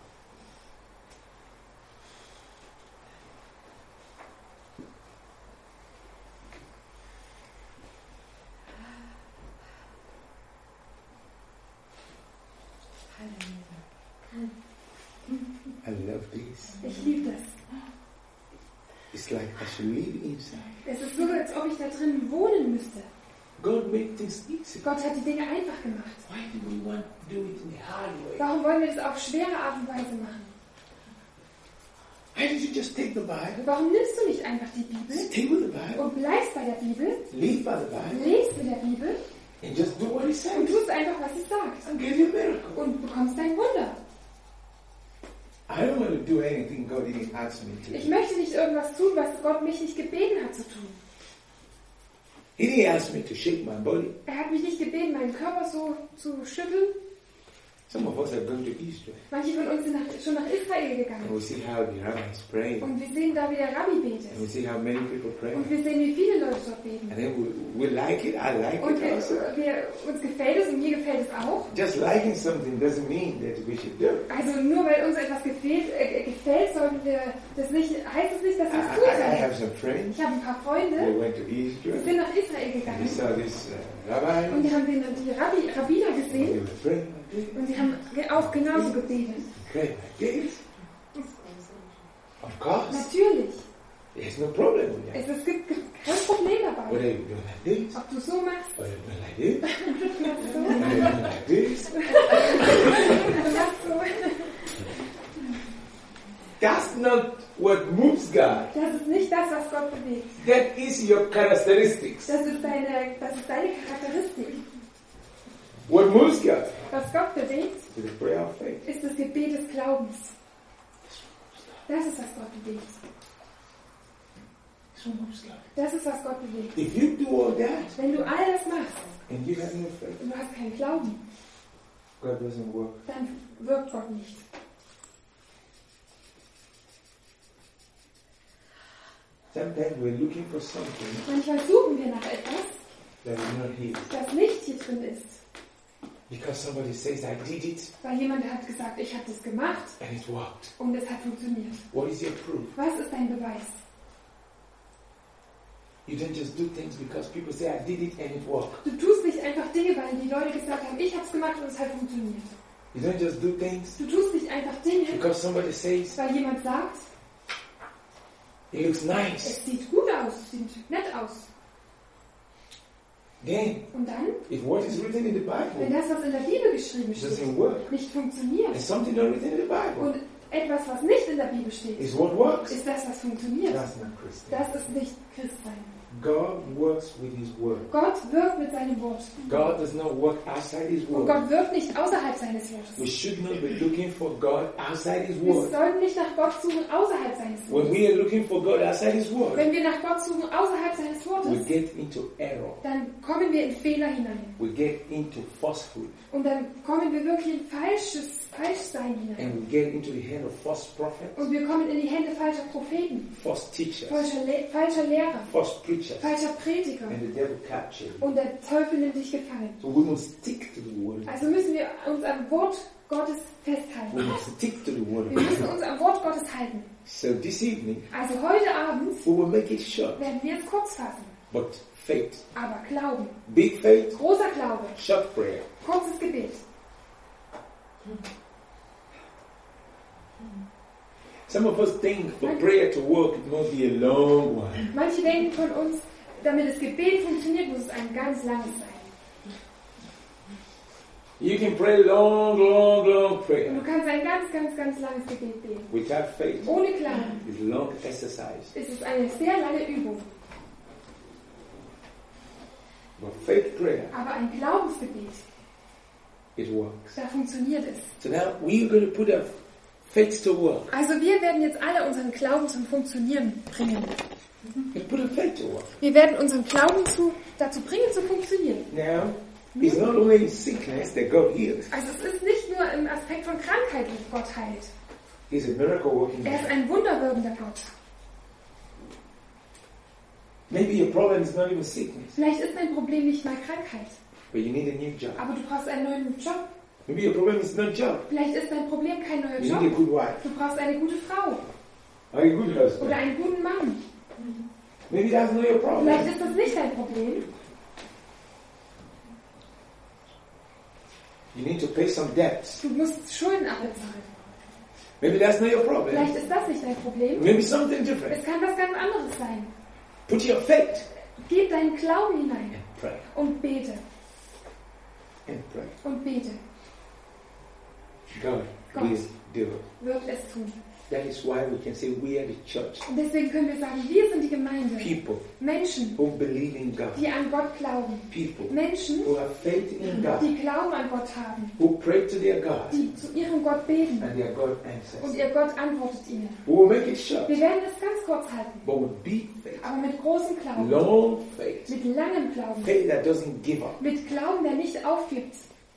I love this. Ich liebe das. It's like I should live inside. Es ist so, als ob ich da drin wohnen müsste. God made things easy. Gott hat die Dinge einfach gemacht. Why do we want to do it in the hard way? Warum wollen wir das auf schwere Art und Weise machen? Why don't you just take the Bible, Warum nimmst du nicht einfach die Bibel stay with the Bible, und bleibst bei der Bibel, live by the Bible, lebst in der Bibel and just do what He und says, tust einfach, was sie sagt and give you a miracle? und bekommst dein Wunder? I don't want to do anything God didn't ask me to Ich do. möchte nicht irgendwas tun, was Gott mich nicht gebeten hat zu tun. He didn't ask me to shake my body. Er hat mich nicht gebeten, meinen Körper so zu schütteln. Some of us are going to Israel, Manche von uns sind nach, schon nach Israel and gegangen. we see how the rabbis pray, Und wir sehen da, wie der Rabbi betet. and we see how many people pray. Und wir sehen, wie viele Leute dort beten. And then we, we like it, I like Und it wir, also. wir, uns gefällt es und mir gefällt es auch. Just liking something doesn't mean that we should do it. Also nur weil uns etwas gefällt, äh, gefällt sollten wir das nicht, heißt es nicht, dass I, wir es tun I, I sollen. have some friends, Ich habe ein paar they Freunde, went to die Israel, sind nach Israel and they gegangen. saw this uh, rabbi, Und die haben den, die Rabbi, Rabbiner and they gesehen were praying like this, und sie haben ge- auch genauso gebetet. praying like this. Of course, Natürlich. there's no problem with that. Es, es gibt kein Problem dabei. Whether you do like this, Ob du so machst, or you do like this, du machst so, or you do like this. du machst so. That's not what moves God. Das ist nicht das, was Gott bewegt. That is your characteristics. Das ist deine, das ist deine Charakteristik. What moves God Was Gott bewegt, is the prayer of faith. ist das Gebet des Glaubens. Das ist, was Gott bewegt. That's what moves God. Das ist, was Gott bewegt. If you do all that Wenn du all das machst and you have no faith, und du hast keinen Glauben, God doesn't work. dann wirkt Gott nicht. Sometimes we're looking for something Manchmal suchen wir nach etwas, that is not here. das nicht hier drin ist. Because somebody says, I did it Weil jemand hat gesagt, ich habe das gemacht and it worked. und es hat funktioniert. What is your proof? Was ist dein Beweis? You don't just do things because people say, I did it and it worked. Du tust nicht einfach Dinge, weil die Leute gesagt haben, ich habe es gemacht und es hat funktioniert. You don't just do things Du tust nicht einfach Dinge, because somebody says, weil jemand sagt, it looks nice. es sieht gut aus, es sieht nett aus. Then, Und dann, if what is written in the wenn Bible das, was in der Bibel geschrieben steht, doesn't work, nicht funktioniert and something not written in the Bible und etwas, was nicht in der Bibel steht, is what works, ist das, was funktioniert. that's not Christian. Das ist nicht Christsein. God works with His Word. Gott wirkt mit seinem Wort. God does not work outside His Und Word. Gott wirkt nicht außerhalb seines We Wortes. should not be looking for God outside His Wir Word. sollen nicht nach Gott suchen außerhalb seines When Wortes. we are looking for God outside His Word, Wenn wir nach Gott suchen außerhalb seines we Wortes, get into error. dann kommen wir in Fehler hinein. We get into falsehood. Und dann kommen wir wirklich in falsches Falschsein hinein. And we get into the hand of false prophets, Und wir kommen in die Hände falscher Propheten, false teachers, falscher, Le falscher Lehrer, false preachers, falscher Prediger. and the devil captures you. Und der Teufel nimmt dich gefangen. So we must stick to the Word. Also müssen wir uns am Wort Gottes We festhalten. must stick to the Word Wir of müssen God. uns am Wort Gottes halten. So this evening, Also heute Abend we will make it short, werden wir es kurz fassen. but faith. Aber Glauben, Big faith, großer Glaube, short prayer. kurzes Gebet. Some of us think for prayer to work, it must be a long one. Manche denken von uns, damit das Gebet funktioniert, muss es ein ganz langes sein. You can pray long, long, long Und prayer. du kannst ein ganz, ganz, ganz langes Gebet beten. Without faith, Ohne Glauben it's long exercise. ist es eine sehr lange Übung. But faith prayer, Aber ein Glaubensgebet, it works. da funktioniert es. So now we're going to put our faith to work. Also wir werden jetzt alle unseren Glauben zum Funktionieren bringen. We'll put our faith to work. Wir werden unseren Glauben zu, dazu bringen, zu funktionieren. Now, it's not only in sickness that God heals. Also es ist nicht nur im Aspekt von Krankheit, wo Gott heilt. He's a miracle working Er ist God. ein wunderwirkender Gott. Maybe your problem is not even sickness. Vielleicht ist dein Problem nicht mal Krankheit. but you need a new job. aber du brauchst einen neuen Job. Maybe your problem is not job. Vielleicht ist dein Problem kein neuer You need a Job. good wife Du brauchst eine gute Frau or a good oder husband. einen guten Mann. Maybe that's not your problem. Vielleicht ist das nicht dein Problem. You need to pay some debts. Du musst Schulden abbezahlen. Maybe that's not your problem. Vielleicht ist das nicht dein Problem. Maybe something different. Es kann was ganz anderes sein. Put your faith Gib deinen Glauben hinein and pray. und bete And pray. und bete. God God. will do it. Wird es tun. That is why we can say we are the church. Und deswegen können wir sagen, wir sind die Gemeinde. People Menschen, who believe in God. die an Gott glauben. People Menschen, who have faith in God. die Glauben an Gott haben. Who pray to their God. Die zu ihrem Gott beten. And their God Und answers. ihr Gott antwortet ihnen. We will make it short. Wir werden es ganz kurz halten. But with big faith. Aber mit großem Glauben. Long faith. Mit langem Glauben. Faith that doesn't give up. Mit Glauben, der nicht aufgibt.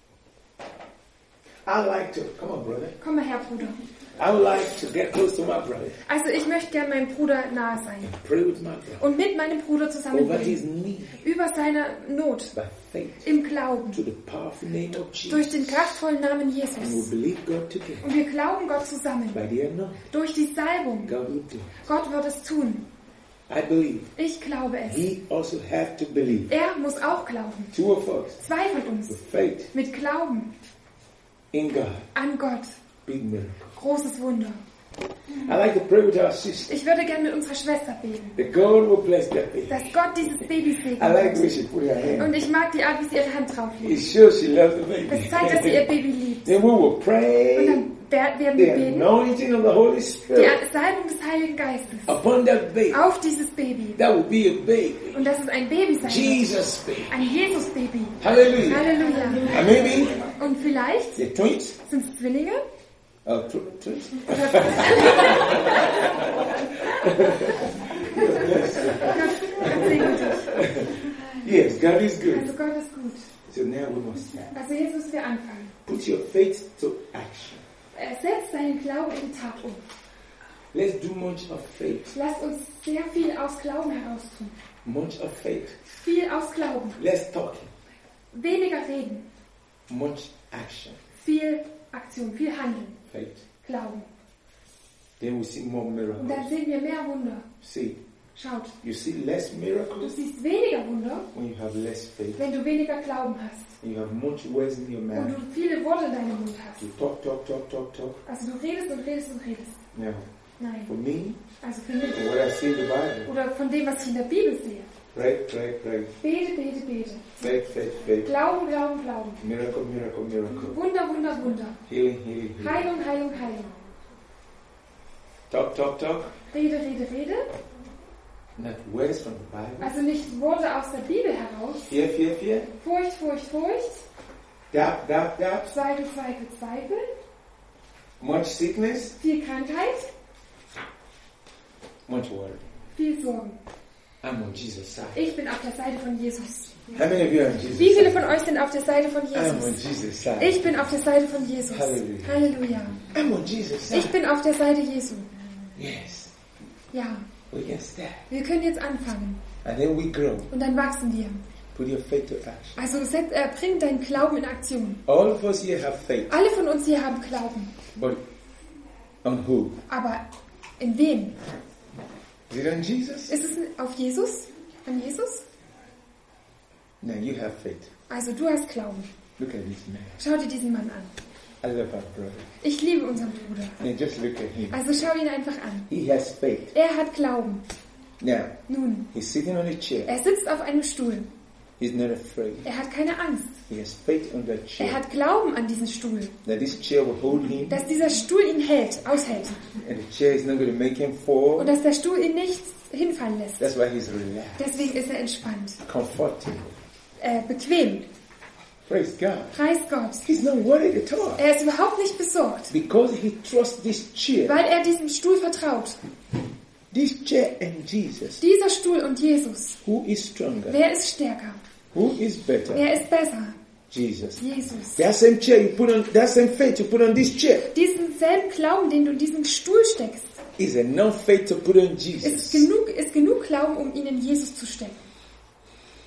I like to, come on brother. Komm mal her, Bruder. I would like to get close to my brother. Also ich möchte gerne meinem Bruder nahe sein. Pray with my brother. Und mit meinem Bruder zusammen Over his beten. need. Über seine Not. By faith. Im Glauben. To the powerful name of Jesus. Durch den kraftvollen Namen And we Jesus. believe God together. Und wir glauben Gott zusammen. By the anointing. Durch die Salbung. God will do it. Gott wird es tun. I believe. Ich glaube es. He also have to believe. Er muss auch glauben. Two of us. Zwei von uns. With faith Mit Glauben in God. an Gott. Big miracle. Großes Wunder. I like to pray with our sister. Ich würde gerne mit unserer Schwester beten. That God will bless that baby. Dass Gott dieses Baby I like the way segnet. she put her hand. Und ich mag die Art, wie sie ihre Hand drauf It legt. shows she loves the baby. Das zeigt, dass sie ihr Baby liebt. Then we will Und pray dann wer- werden wir the beten. anointing of the Holy Die Spirit Salbung des Heiligen Geistes upon that baby. auf dieses Baby. That will be a baby. Und dass es ein Baby sein wird. Jesus baby. Ein Jesus-Baby. Hallelujah. Halleluja. And maybe Und vielleicht the twins. sind es Zwillinge. Uh, tw- twins. Gott, Gott segne dich. Yes, God is good. Also Gott ist gut. So now we must start. Also jetzt müssen wir anfangen. Put your faith to action. Er setzt seinen Glauben in die Tat um. Let's do much of faith. Lasst uns sehr viel aus Glauben heraus tun. Much of faith. Viel aus Glauben. Less talking. Weniger reden. Much action. Viel Aktion, viel Handeln. Faith. Glauben. Then we see more Und miracles. dann sehen wir mehr Wunder. See, Schaut, you see less du miracles siehst weniger Wunder, when you have less faith. wenn du weniger Glauben hast. You have much words in your Und mouth. du viele Worte in deinem Mund hast. You talk, talk, talk, talk, talk. Also du redest und redest und redest. Now, Nein. for me, Also für mich. and what I see in the Bible, Oder von dem, was ich in der Bibel sehe. pray, pray, pray. Bete, bete, bete. Faith, faith, faith. Glauben, Glauben, Glauben. Miracle, miracle, miracle. Wunder, Wunder, Wunder. Healing, healing, healing. Heilung, Heilung, Heilung. Talk, talk, talk. Rede, Rede, Rede. Not words from the Bible. Also nicht Worte aus der Bibel heraus. Fear, fear, fear. Furcht, Furcht, Furcht. Doubt, doubt, doubt. Zweifel, Zweifel, Zweifel. Much sickness. Viel Krankheit. Much worry. Viel Sorgen. I'm on Jesus' side. Ich bin auf der Seite von Jesus. How many of you are on Jesus' Wie viele side? von euch sind auf der Seite von I'm on Jesus? Jesus' side. Ich bin auf der Seite von Jesus. Halleluja. Halleluja. I'm on Jesus' side. Ich bin auf der Seite Jesu. Yes. Ja, We can start. wir können jetzt anfangen. And then we grow. Und dann wachsen wir. Put your faith to action. Also set, äh, bring deinen Glauben in Aktion. All of us here have faith. Alle von uns hier haben Glauben. But on who? Aber in wen? Is it on Jesus? Ist es auf Jesus? An Jesus? No, you have faith. Also du hast Glauben. Look at this man. Schau dir diesen Mann an. I love our brother. Ich liebe unseren Bruder. And just look at him. Also schau ihn einfach an. He has faith. Er hat Glauben. Now, Nun, he's sitting on a chair. er sitzt auf einem Stuhl. He's not afraid. Er hat keine Angst. He has faith on that Er chair. hat Glauben an diesen Stuhl. That this chair will hold him. Dass dieser Stuhl ihn hält, aushält. And the chair is not going to make him Und fall. dass der Stuhl ihn nicht hinfallen lässt. That's why he's relaxed. Deswegen ist er entspannt. Comfortable. Äh, bequem. Praise God. Preis Gott. He's not worried at all. Er ist überhaupt nicht besorgt. Because he trusts this chair. Weil er diesem Stuhl vertraut. This chair and Jesus. Dieser Stuhl und Jesus. Who is stronger? Wer ist stärker? Who is better? Wer ist besser? Jesus. Jesus. That same chair you put on, that same faith you put on this chair Diesen selben Glauben, den du in diesen Stuhl steckst, is enough faith to put on ist Jesus. genug, ist genug Glauben, um ihn in Jesus zu stecken.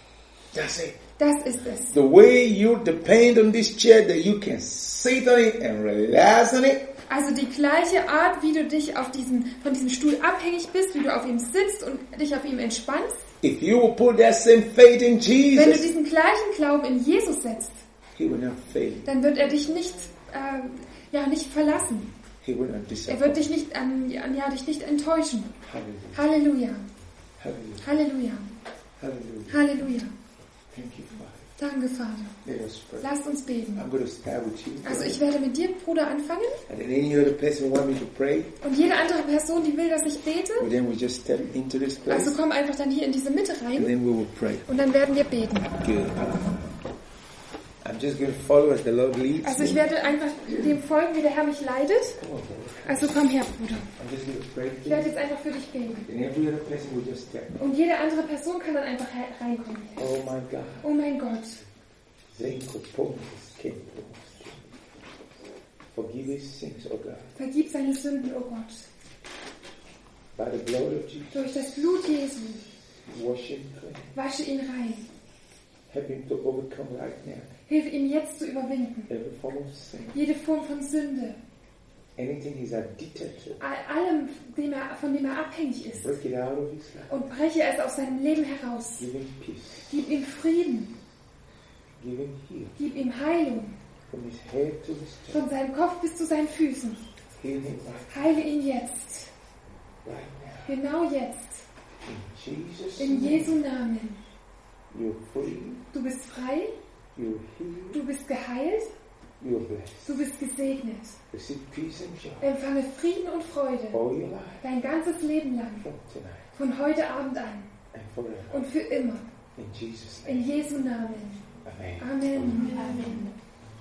That's it. Das ist es. The way you depend on this chair, that you can sit on it and relax on it. Also die gleiche Art, wie du dich auf diesen, von diesem Stuhl abhängig bist, wie du auf ihm sitzt und dich auf ihm entspannst. If you will put that same faith in Wenn du Jesus, diesen gleichen Glauben in Jesus setzt, He will not fail. dann wird er dich nicht, äh, ja, nicht verlassen. He will not Er disappoint. wird dich nicht, ähm, ja, dich nicht enttäuschen. Hallelujah. Halleluja. Hallelujah. Halleluja. Hallelujah. Halleluja. Thank you, Father. Danke, Vater. Let us pray. Lasst uns beten. I'm going to start with you. Also ich werde mit dir, Bruder, anfangen. And then any other person want me to pray, Und jede andere Person, die will, dass ich bete, well, then we just step into this place. also komm einfach dann hier in diese Mitte And rein then we will pray. und dann werden wir beten. Good. I'm just going to follow as the Lord leads Also ich me. werde einfach dem folgen, wie der Herr mich leitet. Come on, brother. Also komm her, Bruder. I'm just going to pray. Ich werde jetzt einfach für dich beten. And every other person will just step. Und jede andere Person kann dann einfach he- reinkommen. Oh my God. Oh mein Gott. Forgive his sins, oh God. Vergib seine Sünden, oh Gott. By the blood of Jesus, Durch das Blut Jesu. wash him clean. Wasche ihn rein. Help him to overcome right now Hilfe ihm jetzt zu überwinden. every form of sin. Jede Form von Sünde. Anything he's addicted to, All- Allem, dem er, von dem er abhängig ist. break it out of his life. Und breche es aus seinem Leben heraus. Give him peace. Gib ihm Frieden. Give him healing Gib ihm Heilung. from his head to his toe. Von seinem Kopf bis zu seinen Füßen. Heal him right, Heile ihn jetzt. right now. Genau jetzt. In Jesus' In name, Jesu Namen. you're free, Du bist frei. you're healed, Du bist geheilt. you're blessed. Du bist gesegnet. Receive peace and joy Empfange Frieden und Freude. all your life Dein ganzes Leben lang. from tonight Von heute Abend an. and forever. Und für immer. In Jesus' name. In Jesu Namen. Amen. Amen. Amen.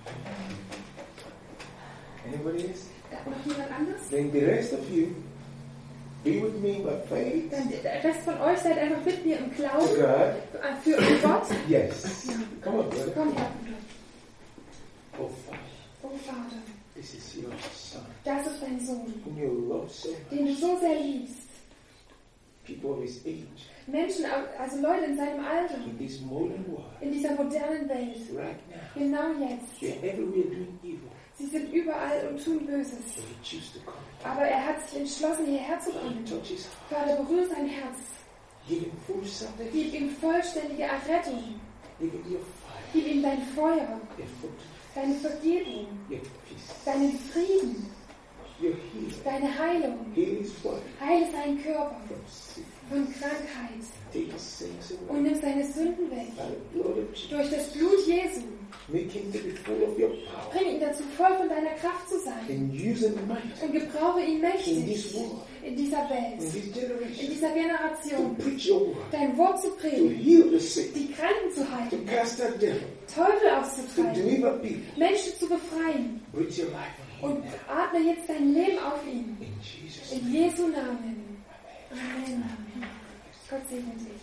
Anybody else? Äh, Noch jemand anderes? Then the rest of you, be with me by faith Dann der Rest von euch seid einfach mit mir im to Glauben God. für für Gott. Yes. Come on, brother. Komm her, Bruder. Oh, Father, Oh Vater, this is your son, das ist dein Sohn, whom you love so much. den du so sehr liebst. People of his age, Menschen, also Leute in seinem Alter, in this modern world, in dieser modernen Welt, right now, genau jetzt. they're everywhere doing evil. Sie sind überall und tun Böses. So he choose to come. Aber er hat sich entschlossen, hierher zu kommen. Touch his heart. Vater, berühre sein Herz. Give him full salvation. Gib ihm vollständige Errettung. Give him your fire, Gib ihm dein Feuer, your foot, deine Vergebung, your peace, deinen Frieden, your healing. deine Heilung. Heal his body Heile seinen Körper from sickness. von Krankheit Take his sins away. und nimm seine Sünden weg. By the blood of Jesus, Durch das Blut Jesu. make him to be full of your power. Bring ihn dazu, voll von deiner Kraft zu sein. And use him might Und gebrauche ihn in mächtig this world, in dieser in Welt, this in generation, dieser to Generation, preach your word, dein Wort zu to predigen, heal the sick, die Kranken zu to heilen, cast out devils, Teufel to auszutreiben, deliver people. Menschen zu befreien. Breathe your life on him Und now. atme jetzt dein Leben auf ihn. In Jesus' In name. Jesu Namen. Amen. Gott segne dich.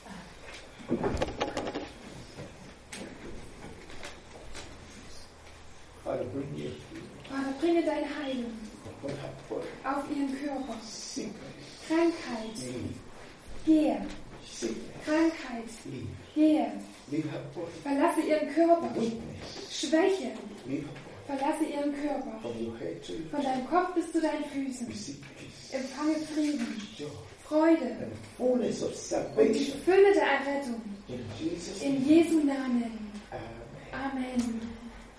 Father, bring your healing Vater, bringe deine Heilung upon her body. auf ihren Körper. Sickness, Krankheit, leave. gehe. Sickness, Krankheit, leave. gehe. Leave her body. Verlasse ihren Körper. Weakness, Schwäche, leave her body. verlasse ihren Körper. From your head to your Von deinem Kopf bis zu deinen Füßen. receive peace, Empfange Frieden, joy, Freude and fullness of und die salvation. Fülle der Errettung. In Jesus' In name. Jesu Namen. Amen. Amen.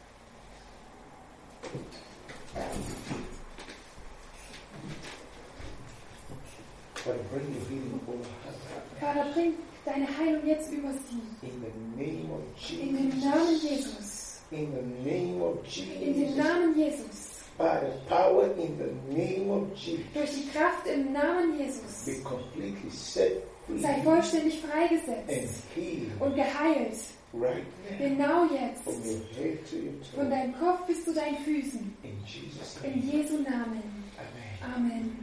Father, bring your healing over her. Vater, bring deine Heilung jetzt über sie. In the name of In dem Jesus. Namen Jesus. In the name of In dem Jesus. Namen Jesus. By the power in the name of Jesus. Durch die Kraft im Namen Be Jesus. completely set free Sei vollständig and freigesetzt healed und geheilt. right now. Genau From jetzt. your head to your Von toe. deinem Kopf bis zu deinen Füßen. In Jesus' In name. Jesu Namen. Amen. Amen.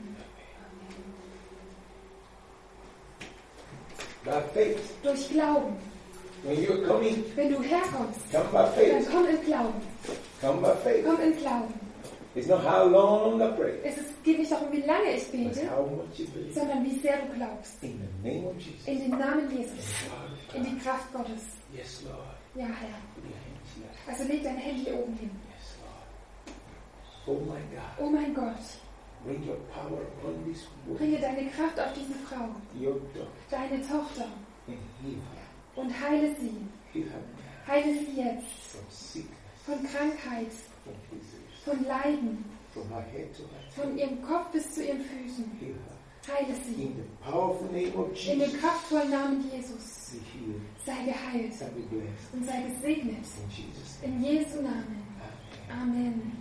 By faith. Durch Glauben. When you're coming, Wenn du herkommst, come by dann faith. komm im Glauben. Come by faith. Komm im Glauben. It's not how long I pray. Es ist, geht nicht darum, wie lange ich It's bete, how much you believe. sondern wie sehr du glaubst. In the name of Jesus. In den Namen Jesus. Power of In die God. Kraft Gottes. Yes, Lord. Ja, Herr. Put your hands here. Also leg dein Handy hier oben hin. Yes, Lord. Oh my God. Oh mein Gott, Bring your power upon this woman, bringe deine Kraft auf diese Frau, your daughter, deine Tochter, and heal her. und heile sie. Heal her now Heile sie jetzt from sickness, von Krankheit, from disease, von Leiden, from her head to her von toe. ihrem Kopf bis zu ihren Füßen. Heal her. Heile sie. In the powerful name of In dem Jesus, kraftvollen Namen Jesus. be healed Sei geheilt and be blessed. und sei gesegnet. In Jesus' name. In Jesu Namen. Amen. Amen.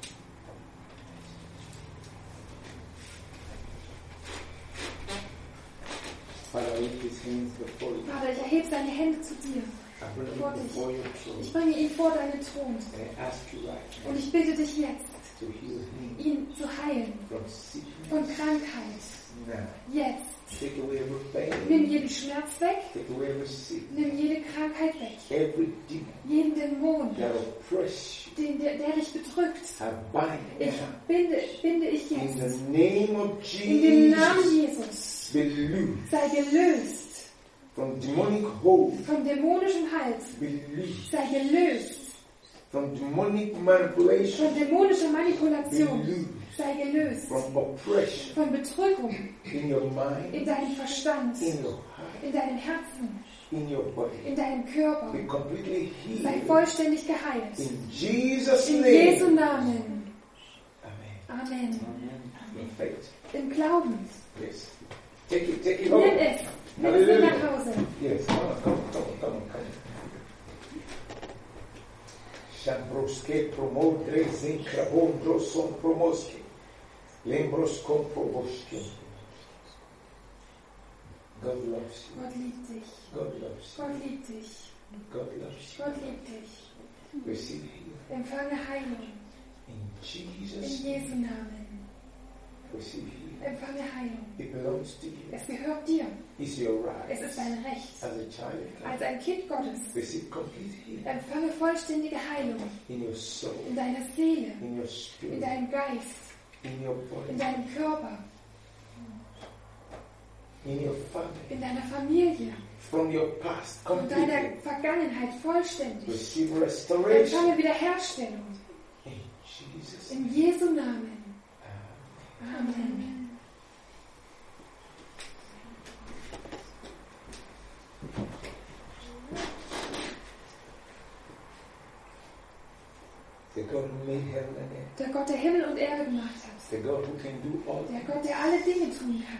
Father, I lift his hands before you. Vater, ich erhebe seine Hände zu dir. I bring Vor him dich. before your throne. Ich bringe ihn vor deinen Thron. And I ask you right now Und ich bitte dich jetzt, to heal him ihn zu heilen from sickness von Krankheit. now. Jetzt. Take away every Nimm pain. jeden Schmerz weg. Take away every sickness. Nimm jede Krankheit weg. Every demon Jeden Dämon, that oppress you, den, der, der dich bedrückt. I bind Ich now. binde, binde ich In jetzt. the name of In dem Namen Jesus, Jesus. be loose Sei gelöst from demonic hold. vom dämonischen Hals. Be loose Sei gelöst from demonic manipulation. von dämonischer Be Manipulation. loose Sei gelöst from oppression von Bedrückung in your in mind, deinem Verstand, in your heart, in deinem Herzen, in your body. in deinem Körper. Be completely Sei healed. vollständig geheilt. In Jesus' In name. Jesu Namen. Amen. Amen. In faith. Im Glauben. Yes. Take it, take it Nimm home. es. Nimm es mit nach Hause. Yes. Come on, come on, come on, come on, come on. Shambroske promodre zinkrabondro son promoske. Lembros con promoske. God loves you. Gott liebt dich. God loves you. Gott liebt dich. God loves you. Gott liebt dich. Receive healing. Empfange Heilung. In In Jesus' Jesu name. Namen. Receive healing. Empfange Heilung. It belongs to you. Es gehört dir. It's your right. Es ist dein Recht. As a child of God. Als ein Kind Gottes. Receive complete healing. Empfange vollständige Heilung. In your soul. In deiner Seele. In your In spirit. deinem Geist. In your In body. deinem Körper. In your family. In deiner Familie. From your past. Und deiner Completely. Vergangenheit vollständig. Receive restoration. Empfange Wiederherstellung. In Jesus' In name. Jesu Namen. Amen. The God who made heaven and earth. Der Gott, der Himmel und Erde gemacht hat. The God who can do all Der things. Gott, der alle Dinge tun kann.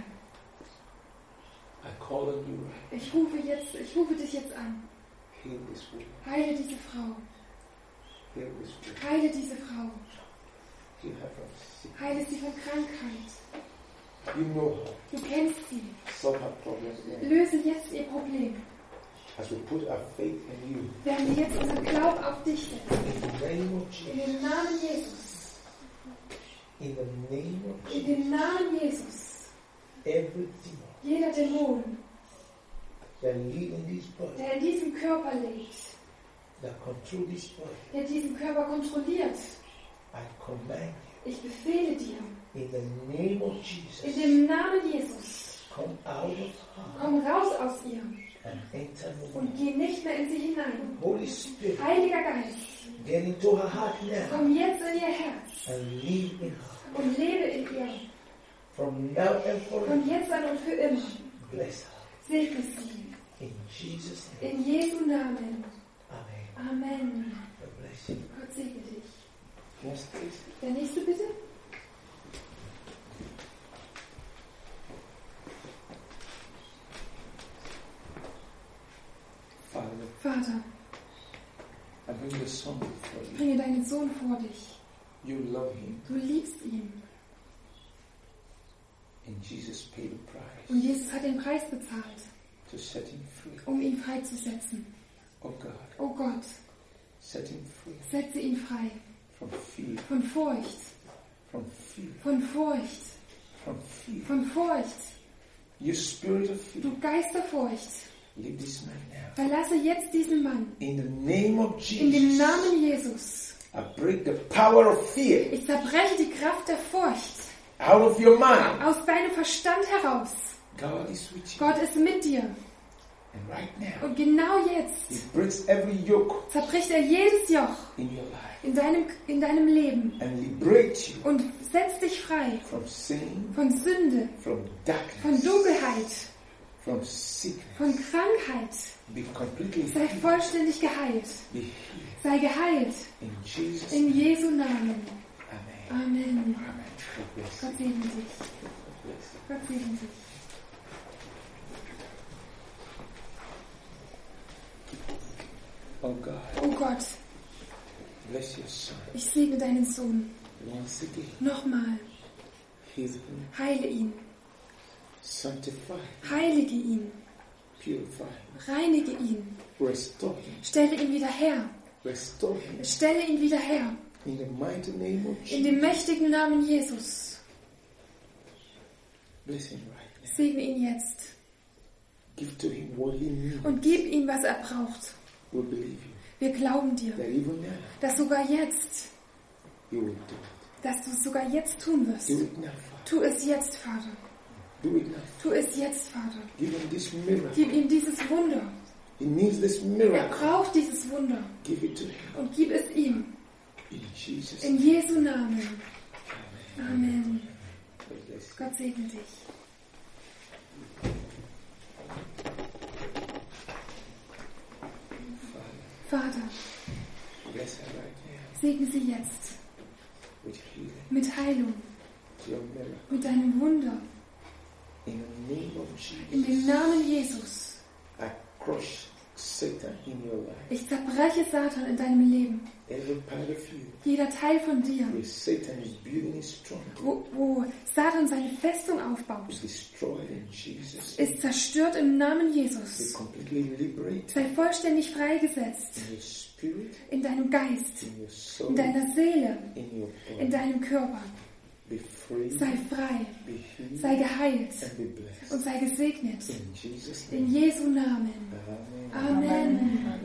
I call on you right. Ich rufe jetzt, ich rufe dich jetzt an. Heal this woman. Heile diese Frau. Heal this woman. Heile diese Frau. Heal her from sickness. Heile sie von Krankheit. You know her. Du kennst sie. Solve her problems now. Löse jetzt ihr Problem. As we put our faith in you. Werden wir jetzt unseren Glauben auf dich setzen. In the name of In Jesus. dem Namen Jesus. In the name of In Jesus. dem Namen Jesus. Every demon Jeder Dämon, that live in this body, der in diesem Körper lebt, that control this body, der diesen Körper kontrolliert, I command ich befehle dir, you, in the name of in Jesus, dem Namen Jesus, come out of her komm raus aus ihr and enter the und woman. geh nicht mehr in sie hinein. Holy Spirit, Heiliger Geist, get into her heart now komm jetzt in ihr Herz and live in her. und lebe in ihr. From now and forever, Von jetzt an und für immer. bless her. Segne sie. In Jesus' name, In Jesu Namen. Amen. Amen. God bless you. Gott segne dich. Yes, please. Der nächste bitte. Father, Vater, I bring your son before ich you. bringe deinen Sohn vor dich. You love him, Du liebst ihn. and Jesus paid the price Und Jesus hat den Preis bezahlt, to set him free. um ihn freizusetzen. Oh God, Oh Gott, set him free setze ihn frei. from fear, Von Furcht. from fear, Von Furcht. from fear. Von Furcht. You spirit of fear, Du Geist der Furcht. leave this man now. Verlasse jetzt diesen Mann. In the name of In dem Jesus, Namen Jesus. I break the power of fear Ich zerbreche die Kraft der Furcht. out of your mind. Aus deinem Verstand heraus. God is with you, Gott ist mit dir. And right now, Und genau jetzt He breaks every yoke zerbricht er jedes Joch in your life in deinem, in deinem Leben and liberates you und setzt dich frei from sin, von Sünde, from von darkness, Dunkelheit, from sickness. von Krankheit. Be completely Sei healed. vollständig geheilt. Be healed. Sei geheilt. In Jesus' In name. Jesu Namen. Amen. Amen. Amen. God bless Gott you. segne dich. God bless you. Gott segne dich. Oh God, Oh Gott, bless your son. ich segne deinen Sohn. Once again, Nochmal. heal him, Heile ihn. sanctify him, Heilige ihn. purify him, Reinige ihn. restore him, Stelle ihn wieder her. restore him. Stelle ihn wieder her. In the mighty name of In dem Jesus. mächtigen Namen Jesus. Bless him right now. Segne ihn jetzt. Give to him what he needs. Und gib ihm, was er braucht. We believe you Wir glauben dir, that even now dass sogar jetzt, you will do it. dass du es sogar jetzt tun wirst. Do it now, Father. Tu es jetzt, Vater. Do it now. Tu es jetzt, Vater. Give him this miracle. Gib ihm dieses Wunder. He needs this Er miracle. braucht dieses Wunder. Give it to him. Und gib es ihm. In Jesus' In name. Jesu Namen. Amen. God bless you. Gott segne dich. Father, Vater, bless her right now segne sie jetzt with healing, mit Heilung, your miracle. mit deinem Wunder. In the name of In dem Jesus, Namen Jesus. I crush Satan in your life. Ich zerbreche Satan in deinem Leben. Every part of you Jeder Teil von dir, where Satan is building his stronghold wo, wo Satan seine Festung aufbaut, is destroyed in Jesus' name. ist zerstört im Namen Be Jesus. completely liberated Sei vollständig freigesetzt in your spirit, in deinem Geist, in your soul, in deiner Seele, in your in body. deinem Körper. Be free, Sei frei, be healed, sei geheilt and be blessed. und sei gesegnet. In Jesus' In name. Jesu Namen. Amen. Amen.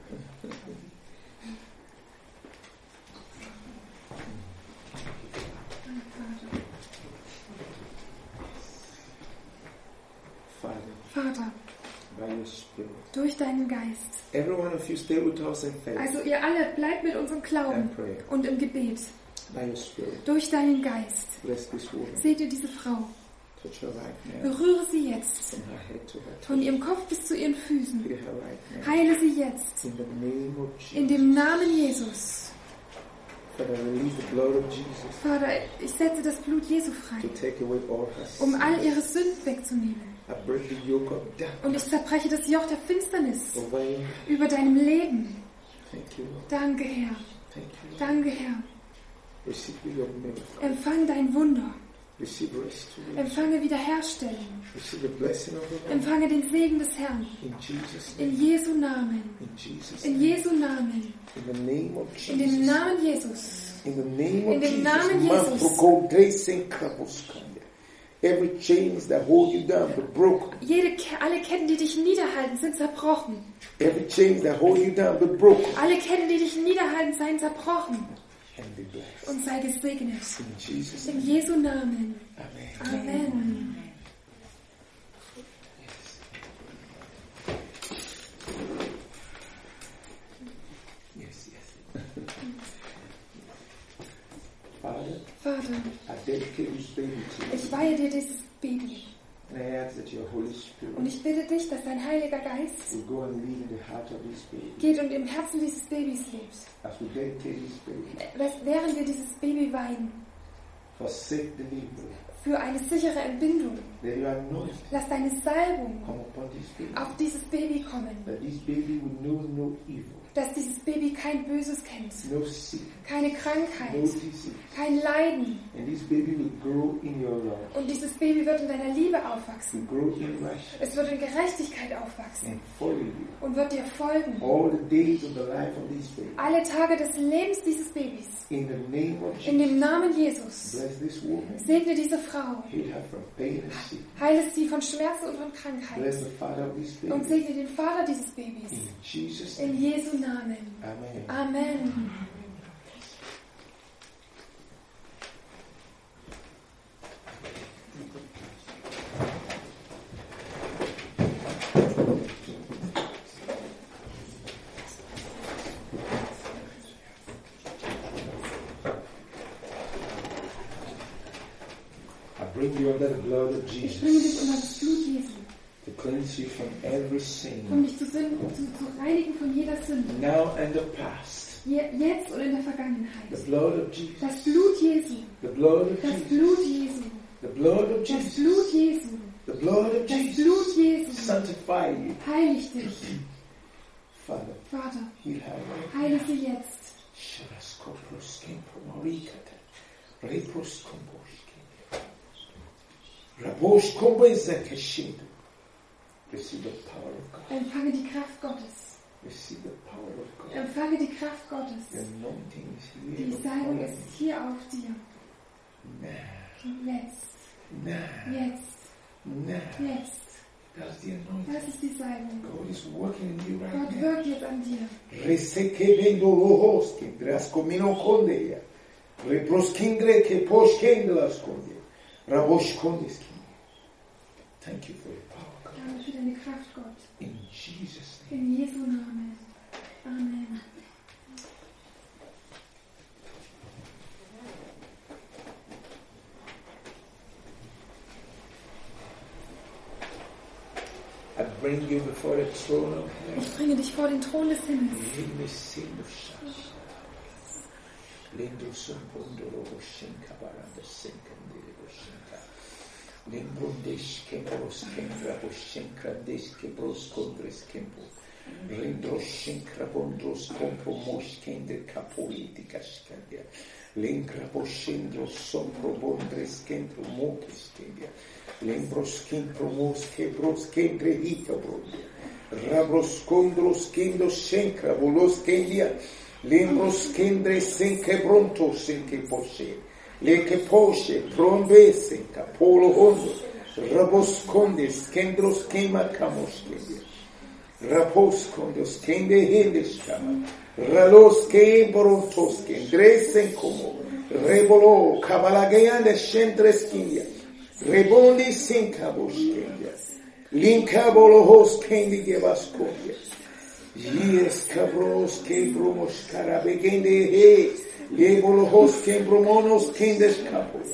Father, Vater, by your spirit. durch deinen Geist. Every one of you stay with us in faith Also ihr alle bleibt mit uns im Glauben and prayer. und im Gebet. By your spirit. Durch deinen Geist. Bless this woman. Segne diese Frau. Touch her right now. Berühre sie jetzt. From her head to her Von toe. ihrem Kopf bis zu ihren Füßen. Heal her right now. Heile sie jetzt. In the name of Jesus. In dem Namen Jesus. Father, release the blood of Jesus Vater, ich setze das Blut Jesu frei, to take away all her um sins. all ihre Sünden wegzunehmen. I break the yoke of Und darkness ich zerbreche das Joch der Finsternis over you. über deinem Leben. Thank you, Lord. Danke, Herr. Thank you, Lord. Danke, Herr. Receive your miracle. Empfang dein Wunder. Receive restoration. Empfange Wiederherstellen. Receive the blessing of the Lord. Empfange den Segen des Herrn. In Jesus' In name. Jesu Namen. In Jesus' In name. Jesu Namen. In the name of In dem Jesus. Namen Jesus. In the name In of dem Jesus. Namen Jesus. Manfroko Gracing Kabuskanda. Every chains that hold you down be broken. Jede, Ke- alle Ketten, die dich niederhalten, sind zerbrochen. Every chains that hold you down be broken. Alle Ketten, die dich niederhalten, seien zerbrochen. And be blessed. Und sei gesegnet. In Jesus' In name. Jesu Namen. Amen. Amen. Yes, yes. Father, Vater, I dedicate this baby to you. ich weihe dir dieses Baby. And I ask that your Holy Spirit Und ich bitte dich, dass dein Heiliger Geist will go and live in the heart of this baby. geht und im Herzen dieses Babys lebt. As we dedicate this baby Äh, Während wir dieses Baby weihen, for safe delivery, für eine sichere Entbindung, that your anointing lass deine Salbung come upon this baby. auf dieses Baby kommen. That this baby will know no evil, Dass dieses Baby kein Böses kennt, no sickness, keine no Krankheit, disease. kein Leiden. And this baby will grow in your love, Und dieses Baby wird in deiner Liebe will aufwachsen. grow in righteousness, Es wird in Gerechtigkeit aufwachsen and follow you und wird dir folgen. all the days of the life of this baby. Alle Tage des Lebens dieses Babys. In the name of In Jesus, dem Namen Jesus. bless this woman, Segne diese Frau. heal her from pain and sickness. Heile sie von Schmerzen und von Bless Krankheit. the father of this Und baby. segne den Vater dieses Babys. In Jesus' name, In Jesu Namen. Amen. Amen. bring you under the blood of Ich bringe dich Jesus unter das Blut Jesu, to cleanse you from every um sin, dich zu, Sünden, zu, zu reinigen von jeder Sünde. now and the past. Je, jetzt und in der Vergangenheit. The blood of Jesus. Das Blut Jesu. The blood of Das Jesus. Blut Jesu. The blood of Das Jesus. Blut Jesu. The blood of Das Jesus. Blut Jesu. Sanctify you. Heilig dich. Father, Vater, heal her right heile now. sie jetzt. Receive the power of God. Empfange die Kraft Gottes. Receive the power of God. Empfange die Kraft Gottes. The anointing is Die here. Salbung upon ist hier auf dir. you. Now, Jetzt. now, Jetzt. now. Jetzt. That's the anointing. Das ist die Salbung. God is working in you right Gott now. wirkt jetzt an dir. Resekebendo lohoski, draskomino kondeya. Reproskingre ke poskendlas kondeya. Raboshkondeski. Thank you for your power, God. Danke für deine Kraft, Gott. In Jesus' name. In Jesu Namen. Amen. I bring you before the throne of heaven. Ich bringe dich vor den Thron des Himmels. Lead me sin of shas. Lindo sumpondo robo shinka baranda sinkandi robo shinka. Limbrondesh kembros kembra bo shinkra deske bros kondres kempo. Rindros shinkra bondros kompro mosh kende kapolitika shkandia. Linkra bo shindros sompro bondres kentro mokis kendia. Limbros kimpro mos kebros kendre hika brondia. Rabros kondros kendo shinkra bolos kendia. Limbros kendre senke bronto senke poshe. Leke poshe prombe senka polo hondo. Rabos kondes kendros kema kamos kendia. Rapos kondos kende hendes kama. Ralos ke brontos kendre senkomo. Rebolo kabalagayande shentres kindia. Rebondi senka boskendia. Linka bolo hos kendi gebas kondia. Yes, cabros, que bromos, carabegende, he, legolos, que bromonos, kindes capos.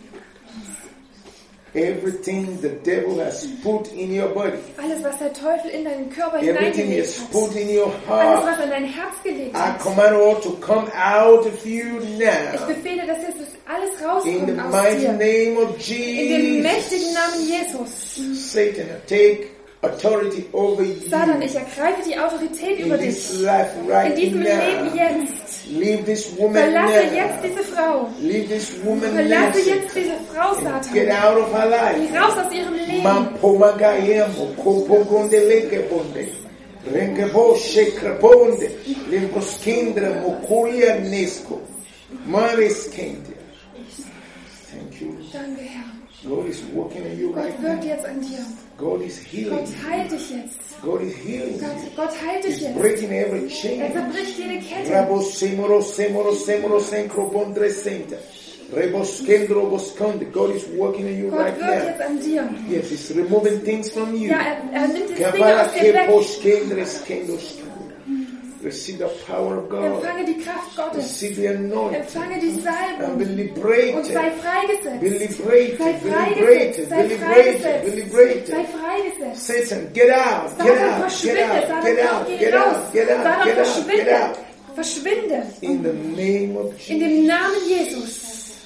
Everything the devil has put in your body, Alles, was der Teufel in deinen Körper everything he hineingelegt has hat. put in your Alles, heart, was an dein Herz gelegt I hat. command all to come out of you Ich now. befehle, dass jetzt das alles In the rauskommt aus mighty dir. name of In dem mächtigen Jesus. Namen Jesus. Satan, take authority over Satan, you ich ergreife die Autorität in über this dich. life In right diesem Leben now. jetzt. Leave this woman Verlasse jetzt now. diese Frau. Leave this woman Verlasse now. jetzt diese Frau, Get Satan. out of her life. Geh raus aus ihrem Leben. Mampomagayemo, kopogondele bonde. Rengebo shekraponde. Limboskindra mokulia nesco. Mariskinde. Thank you. Danke, Herr. God is working in you right Gott wirkt now. jetzt an dir. God is healing Gott you. heilt dich jetzt. God is healing Gott, you. Gott heilt dich He's jetzt. breaking every Er chain. zerbricht jede Kette. Rabo semoro semoro semoro senkro bondre senta. Reboskendro boskonde. God is working in you Gott right wirkt now. jetzt an dir. Yes, He's removing things from you. Ja, er, er nimmt jetzt Dinge Kabala aus dir ke weg. poskendres kendos. Receive the power of God. Empfange die Kraft Gottes. Receive the anointing. Empfange die And be Salbung. Und sei liberated. Be freigesetzt. liberated. Sei Be freigesetzt. liberated. Sei Be liberated. Be freigesetzt. liberated. Sei freigesetzt. Satan, get out. Get Satan, out. Get verschwinde. out. Satan, Get out. geh Get raus. out. Get out. Satan, Get out. Get verschwinde. out. Verschwinde. In the name of In Jesus. dem Namen Jesus.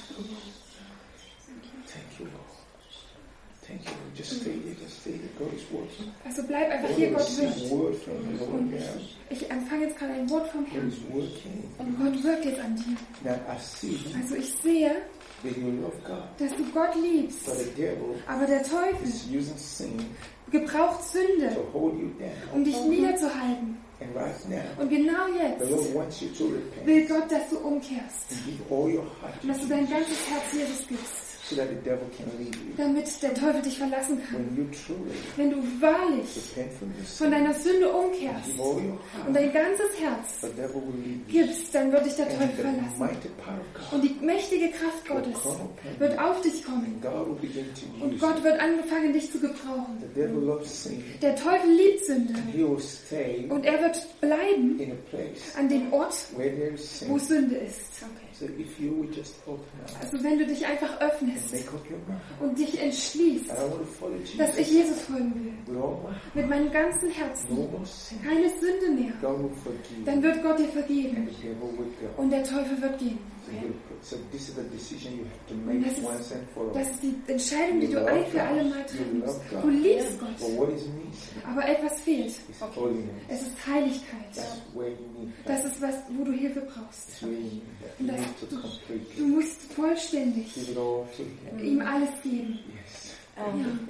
Thank you, Lord. Thank you. Just stay here. Just stay here. God is working. Also bleib einfach God hier, Gott is wirkt. word from the Lord now. Ich empfange jetzt gerade ein Wort vom God Herrn. is working. Und Gott wirkt jetzt an dir. Now I see Also ich sehe, that you love God, dass du Gott liebst. but the devil Aber der Teufel is using sin gebraucht Sünde, to hold you down. um dich niederzuhalten. And right now, Und genau the jetzt Lord wants you to repent will Gott, dass du umkehrst. and give all your heart Und dass du dein ganzes Herz Jesus gibst. so that the devil can leave you. Damit der Teufel dich verlassen kann. When you truly Wenn du wahrlich repent from your von sin, deiner Sünde umkehrst give all your und heart, dein ganzes Herz the devil will leave you. gibst, dann wird dich der And Teufel the verlassen. mighty power of God Und die mächtige Kraft Gottes wird auf dich kommen. God will begin to Und use Gott you. wird angefangen, dich zu gebrauchen. The devil loves sin. Der Teufel liebt Sünde. He will stay Und er wird bleiben in a place an dem Ort, where there is wo sin. Sünde ist. So if you would just open up Also wenn du dich einfach öffnest entscheidest make up your mind. und dich entschließt, And I want to follow Jesus. dass ich Jesus folgen will, With all my heart. mit meinem ganzen Herzen, No more sin. keine Sünde mehr, God will forgive. dann wird Gott dir And vergeben the devil will go. und der Teufel wird gehen. So, you- so this is a decision you have to Und make das ist, once and for all. das ist die Entscheidung, die du ein für alle Mal treffen musst. Du liebst Gott, But what is missing aber etwas fehlt. is holiness. Es ist Heiligkeit. That's where you need Das help. ist was, wo du Hilfe brauchst. That's where you need help. Und You das, need to du, completely du musst vollständig give it all to Him. ihm alles geben. Yes. Ja.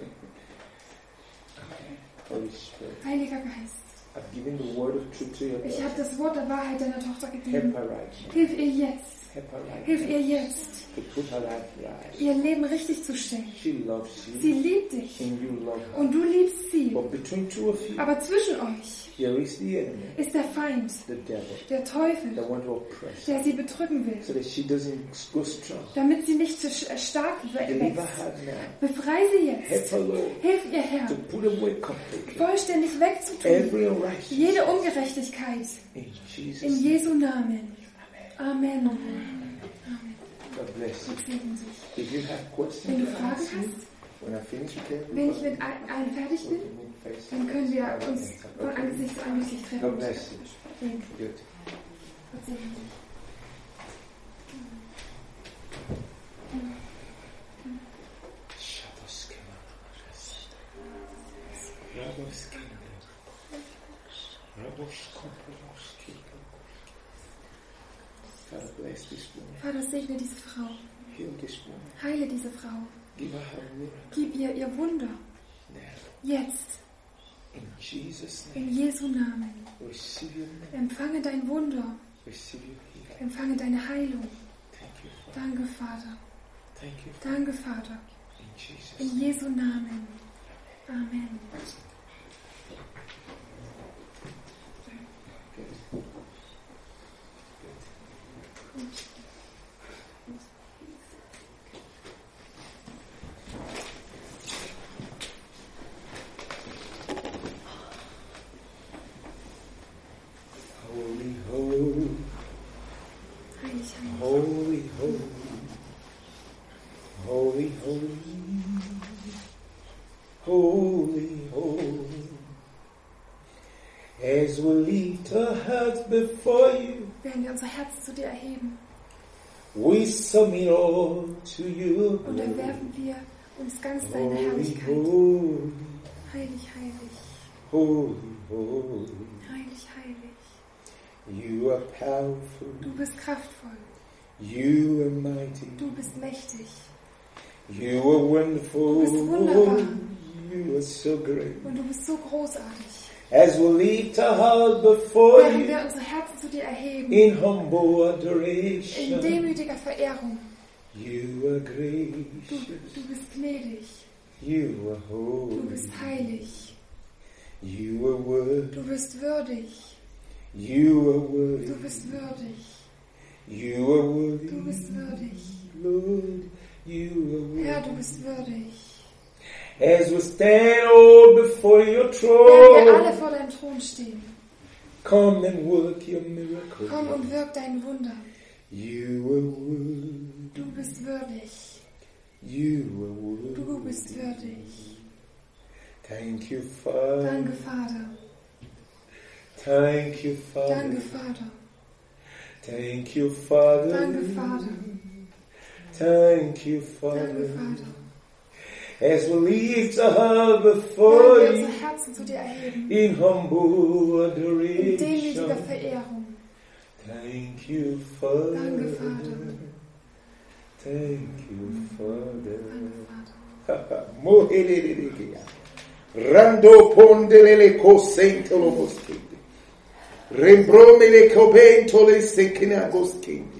Holy Spirit. Heiliger Geist, I've given the word of truth to your ich daughter. habe das Wort der Wahrheit deiner Tochter Help gegeben. her right now. Hilf ihr jetzt. Help her right Hilf now. ihr jetzt, To put her life right. ihr Leben richtig zu stellen. She loves Sie you liebt dich and you love her. und du liebst sie. But between two of you, Aber zwischen euch here is the enemy, ist der Feind, the devil, der Teufel, that want to oppress her, der sie bedrücken will, so that she doesn't go strong. damit sie nicht zu sch- stark Deliver wächst. her now. Befrei sie Help jetzt. her, Lord, Hilf ihr, Herr, to put away completely vollständig wegzutun. every unrighteousness Jede Ungerechtigkeit. in Jesus' In name. Jesu Namen. Amen. God bless Gott you. segne sich. If you have questions, Wenn du to Fragen ask me, hast, when I finish with wenn ich everybody, mit ein- allen fertig we bin, can meet face to dann können wir face. uns von Okay. Angesicht zu Angesicht treffen. God bless you. Amen. Good. Gott segne dich. Father, bless this woman. Vater, segne diese Frau. Heal this woman. Heile diese Frau. Give her her miracle Gib ihr ihr Wunder. now. Jetzt. In Jesus' name. In Jesu Namen. Receive your name. Empfange dein Wunder. Receive your healing. Empfange deine Heilung. Thank you, Father. Danke, Vater. Thank you, Father. Danke, Vater. In Jesus' In name. Jesu Namen. Amen. Holy, holy, Heilig, heilig. holy, holy, holy, holy, holy, holy. As we lift our hearts before you, Werden wir unser Herz zu dir erheben we submit all to you. und unterwerfen wir uns ganz deiner Holy, Herrlichkeit. holy, Heilig, heilig. holy, holy. Heilig, heilig. You are powerful. Du bist kraftvoll. You are mighty. Du bist mächtig. You are wonderful. Du bist wunderbar. You are so great. Und du bist so großartig. As we lift our heart before Während you wir unsere Herzen zu dir erheben, in humble in adoration, demütiger Verehrung. you are Du, gracious. du bist gnädig. You are Du holy. bist heilig. You are worthy. Du bist würdig. You are worthy. Du bist würdig. You are worthy. Du bist würdig. Lord, you are Herr, worthy. du bist würdig. As we stand all before your Während wir alle throne, vor deinem Thron stehen, come and work your miracle. komm und wirk dein Wunder. You are worthy. Du bist würdig. You are worthy. Du bist würdig. Thank you, Father. Danke, Vater. Thank you, Father. Danke, Vater. Thank you, Father. Danke, Vater. Thank you, Danke, Father. Vater. As we lift our heart Während before wir you unsere Herzen zu dir erheben, in humble in demütiger adoration. Verehrung. Thank you, Father. Danke, Vater. Thank you, Father. Danke, Vater. Mohelelelekeya. Rando pondelele kosentolo moskindi. Rembromele kobentole sekina goskindi.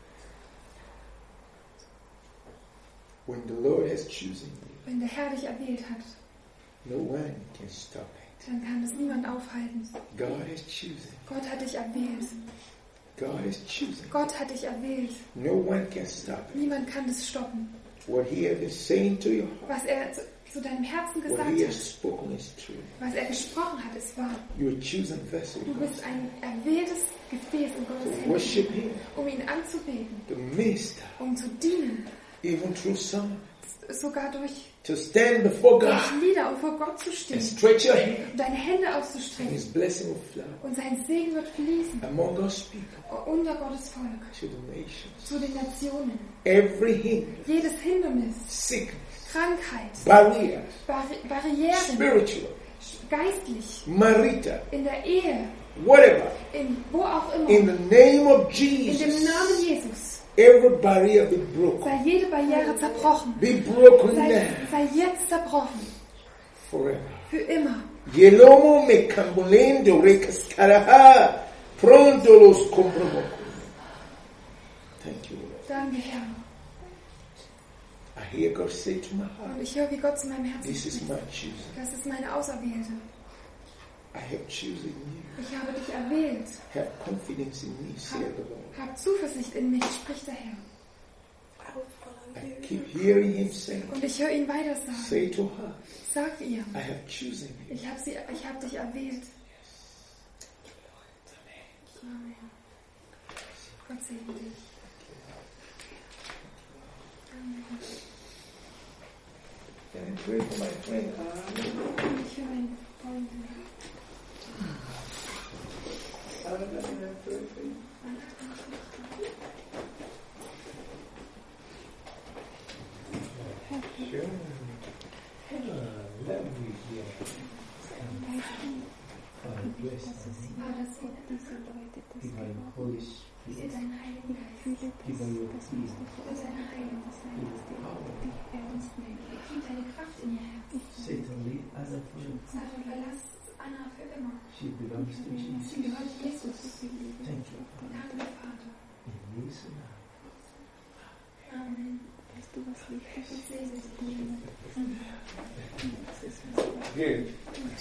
When the Lord has chosen you, Wenn der Herr dich erwählt hat, no one can stop it. dann kann es niemand aufhalten. God has chosen. Gott hat dich erwählt. God has chosen. Gott hat dich erwählt. No one can stop it. Niemand kann es stoppen. What He has saying to your heart, Was er zu, zu deinem Herzen what gesagt He has hat, spoken is true. was er gesprochen hat, ist wahr. You're a chosen vessel, Du bist ein erwähltes Gefäß in Gottes to Händen, worship Him, um ihn anzubeten, to minister, um zu dienen, even through song, sogar durch, to stand before durch God Lieder und vor Gott zu and stehen stretch your hand, und deine Hände and auszustrecken His blessing will flow und sein Segen wird fließen among God's people unter Gottes Volk to the nations. zu den Nationen. Every hindrance, Jedes Hindernis, sickness, Krankheit, barriers, Barri Barrieren, spiritual, geistlich, marital, in der Ehe, whatever, in wo auch immer, in the name of in dem Jesus, Namen Jesus, every barrier be broken. sei jede Barriere zerbrochen. Be broken Sei, now sei jetzt zerbrochen. forever. Für immer. Yelomo me cambulendo recascaraha pronto los compromo. Thank you, Lord. Danke, Herr. I hear God say to my heart, Und ich höre, wie Gott zu meinem Herzen this is spricht. my choosing. Das ist meine Auserwählte. I have chosen you. Ich habe dich erwählt. Have confidence in me, saith the Lord. Hab Zuversicht in mich, spricht der Herr. I keep hearing him say, Und ich höre ihn weiter sagen. say to her, Sag ihr, I have chosen you. ich habe sie, ich habe dich erwählt. Amen. Gott segne dich. Amen. Can I pray for my friend? Amen. Ich für meinen Freund. Amen. Can I pray for you? Sure. Let me hear. Father, bless them. Give her your Holy Spirit. Give her your peace. Satan, leave Anna forever. She belongs to Jesus. Thank you, Father. In Jesu name. Amen. Good.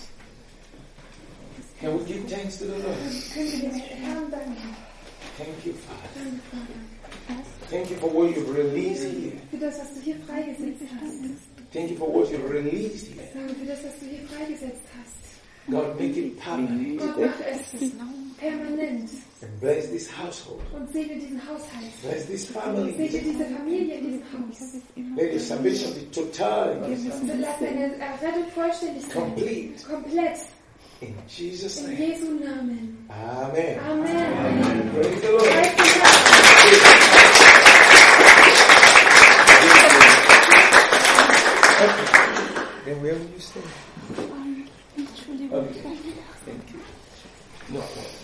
Can we give thanks to the Lord? Können wir dem Herrn danken? Thank you, Father. Danke, Vater. Thank you for what you've released here. Für das, was du hier freigesetzt hast. Thank you for what you've released here. Danke für das, was du hier freigesetzt hast. God, make it permanent. Gott, mach es permanent And bless this household. und segne diesen Haushalt. Bless this Segne family. diese Familie in diesem Haus. Let the salvation be total. Und lass deine Errettung vollständig sein. Complete. Komplett. In Jesus' In name. Jesu Namen. Amen. Amen. Praise the Lord. Preis den Herrn. Okay. Then where will you stay? Okay. Thank you. No.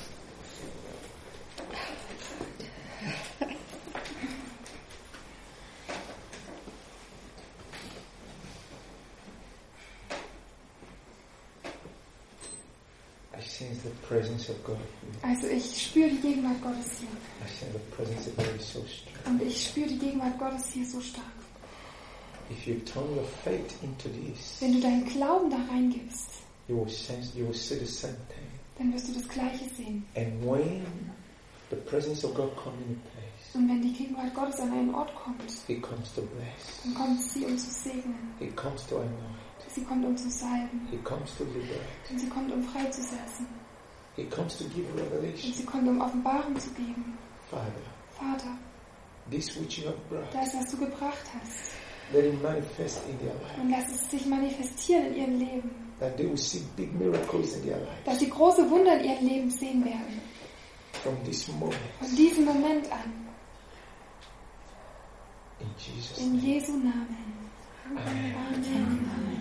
I sense the presence of God here. Also ich spüre die Gegenwart Gottes hier. I sense the presence of God is so strong. Und ich spüre die Gegenwart Gottes hier so stark. If you turn your faith into this, Wenn du deinen Glauben da reingibst, you will sense, you will see the same thing. dann wirst du das Gleiche sehen. And when the presence of God comes into place, Und wenn die Gegenwart Gottes an einen Ort kommt, He comes to bless. dann kommt sie, um zu segnen. He comes to anoint. Sie kommt, um zu salben. He comes to liberate. Und sie kommt, um freizusetzen. He comes to give Und revelation. sie kommt, um Offenbarung zu geben. Father, Vater, this which you have brought, das, was du gebracht hast, let it manifest in their life. und lass es sich manifestieren in ihrem Leben. That they will see big miracles in their life. Dass sie große Wunder in ihrem Leben sehen werden. From this moment, Von diesem Moment an. in Jesus' In name. Jesu Namen. Amen. Amen.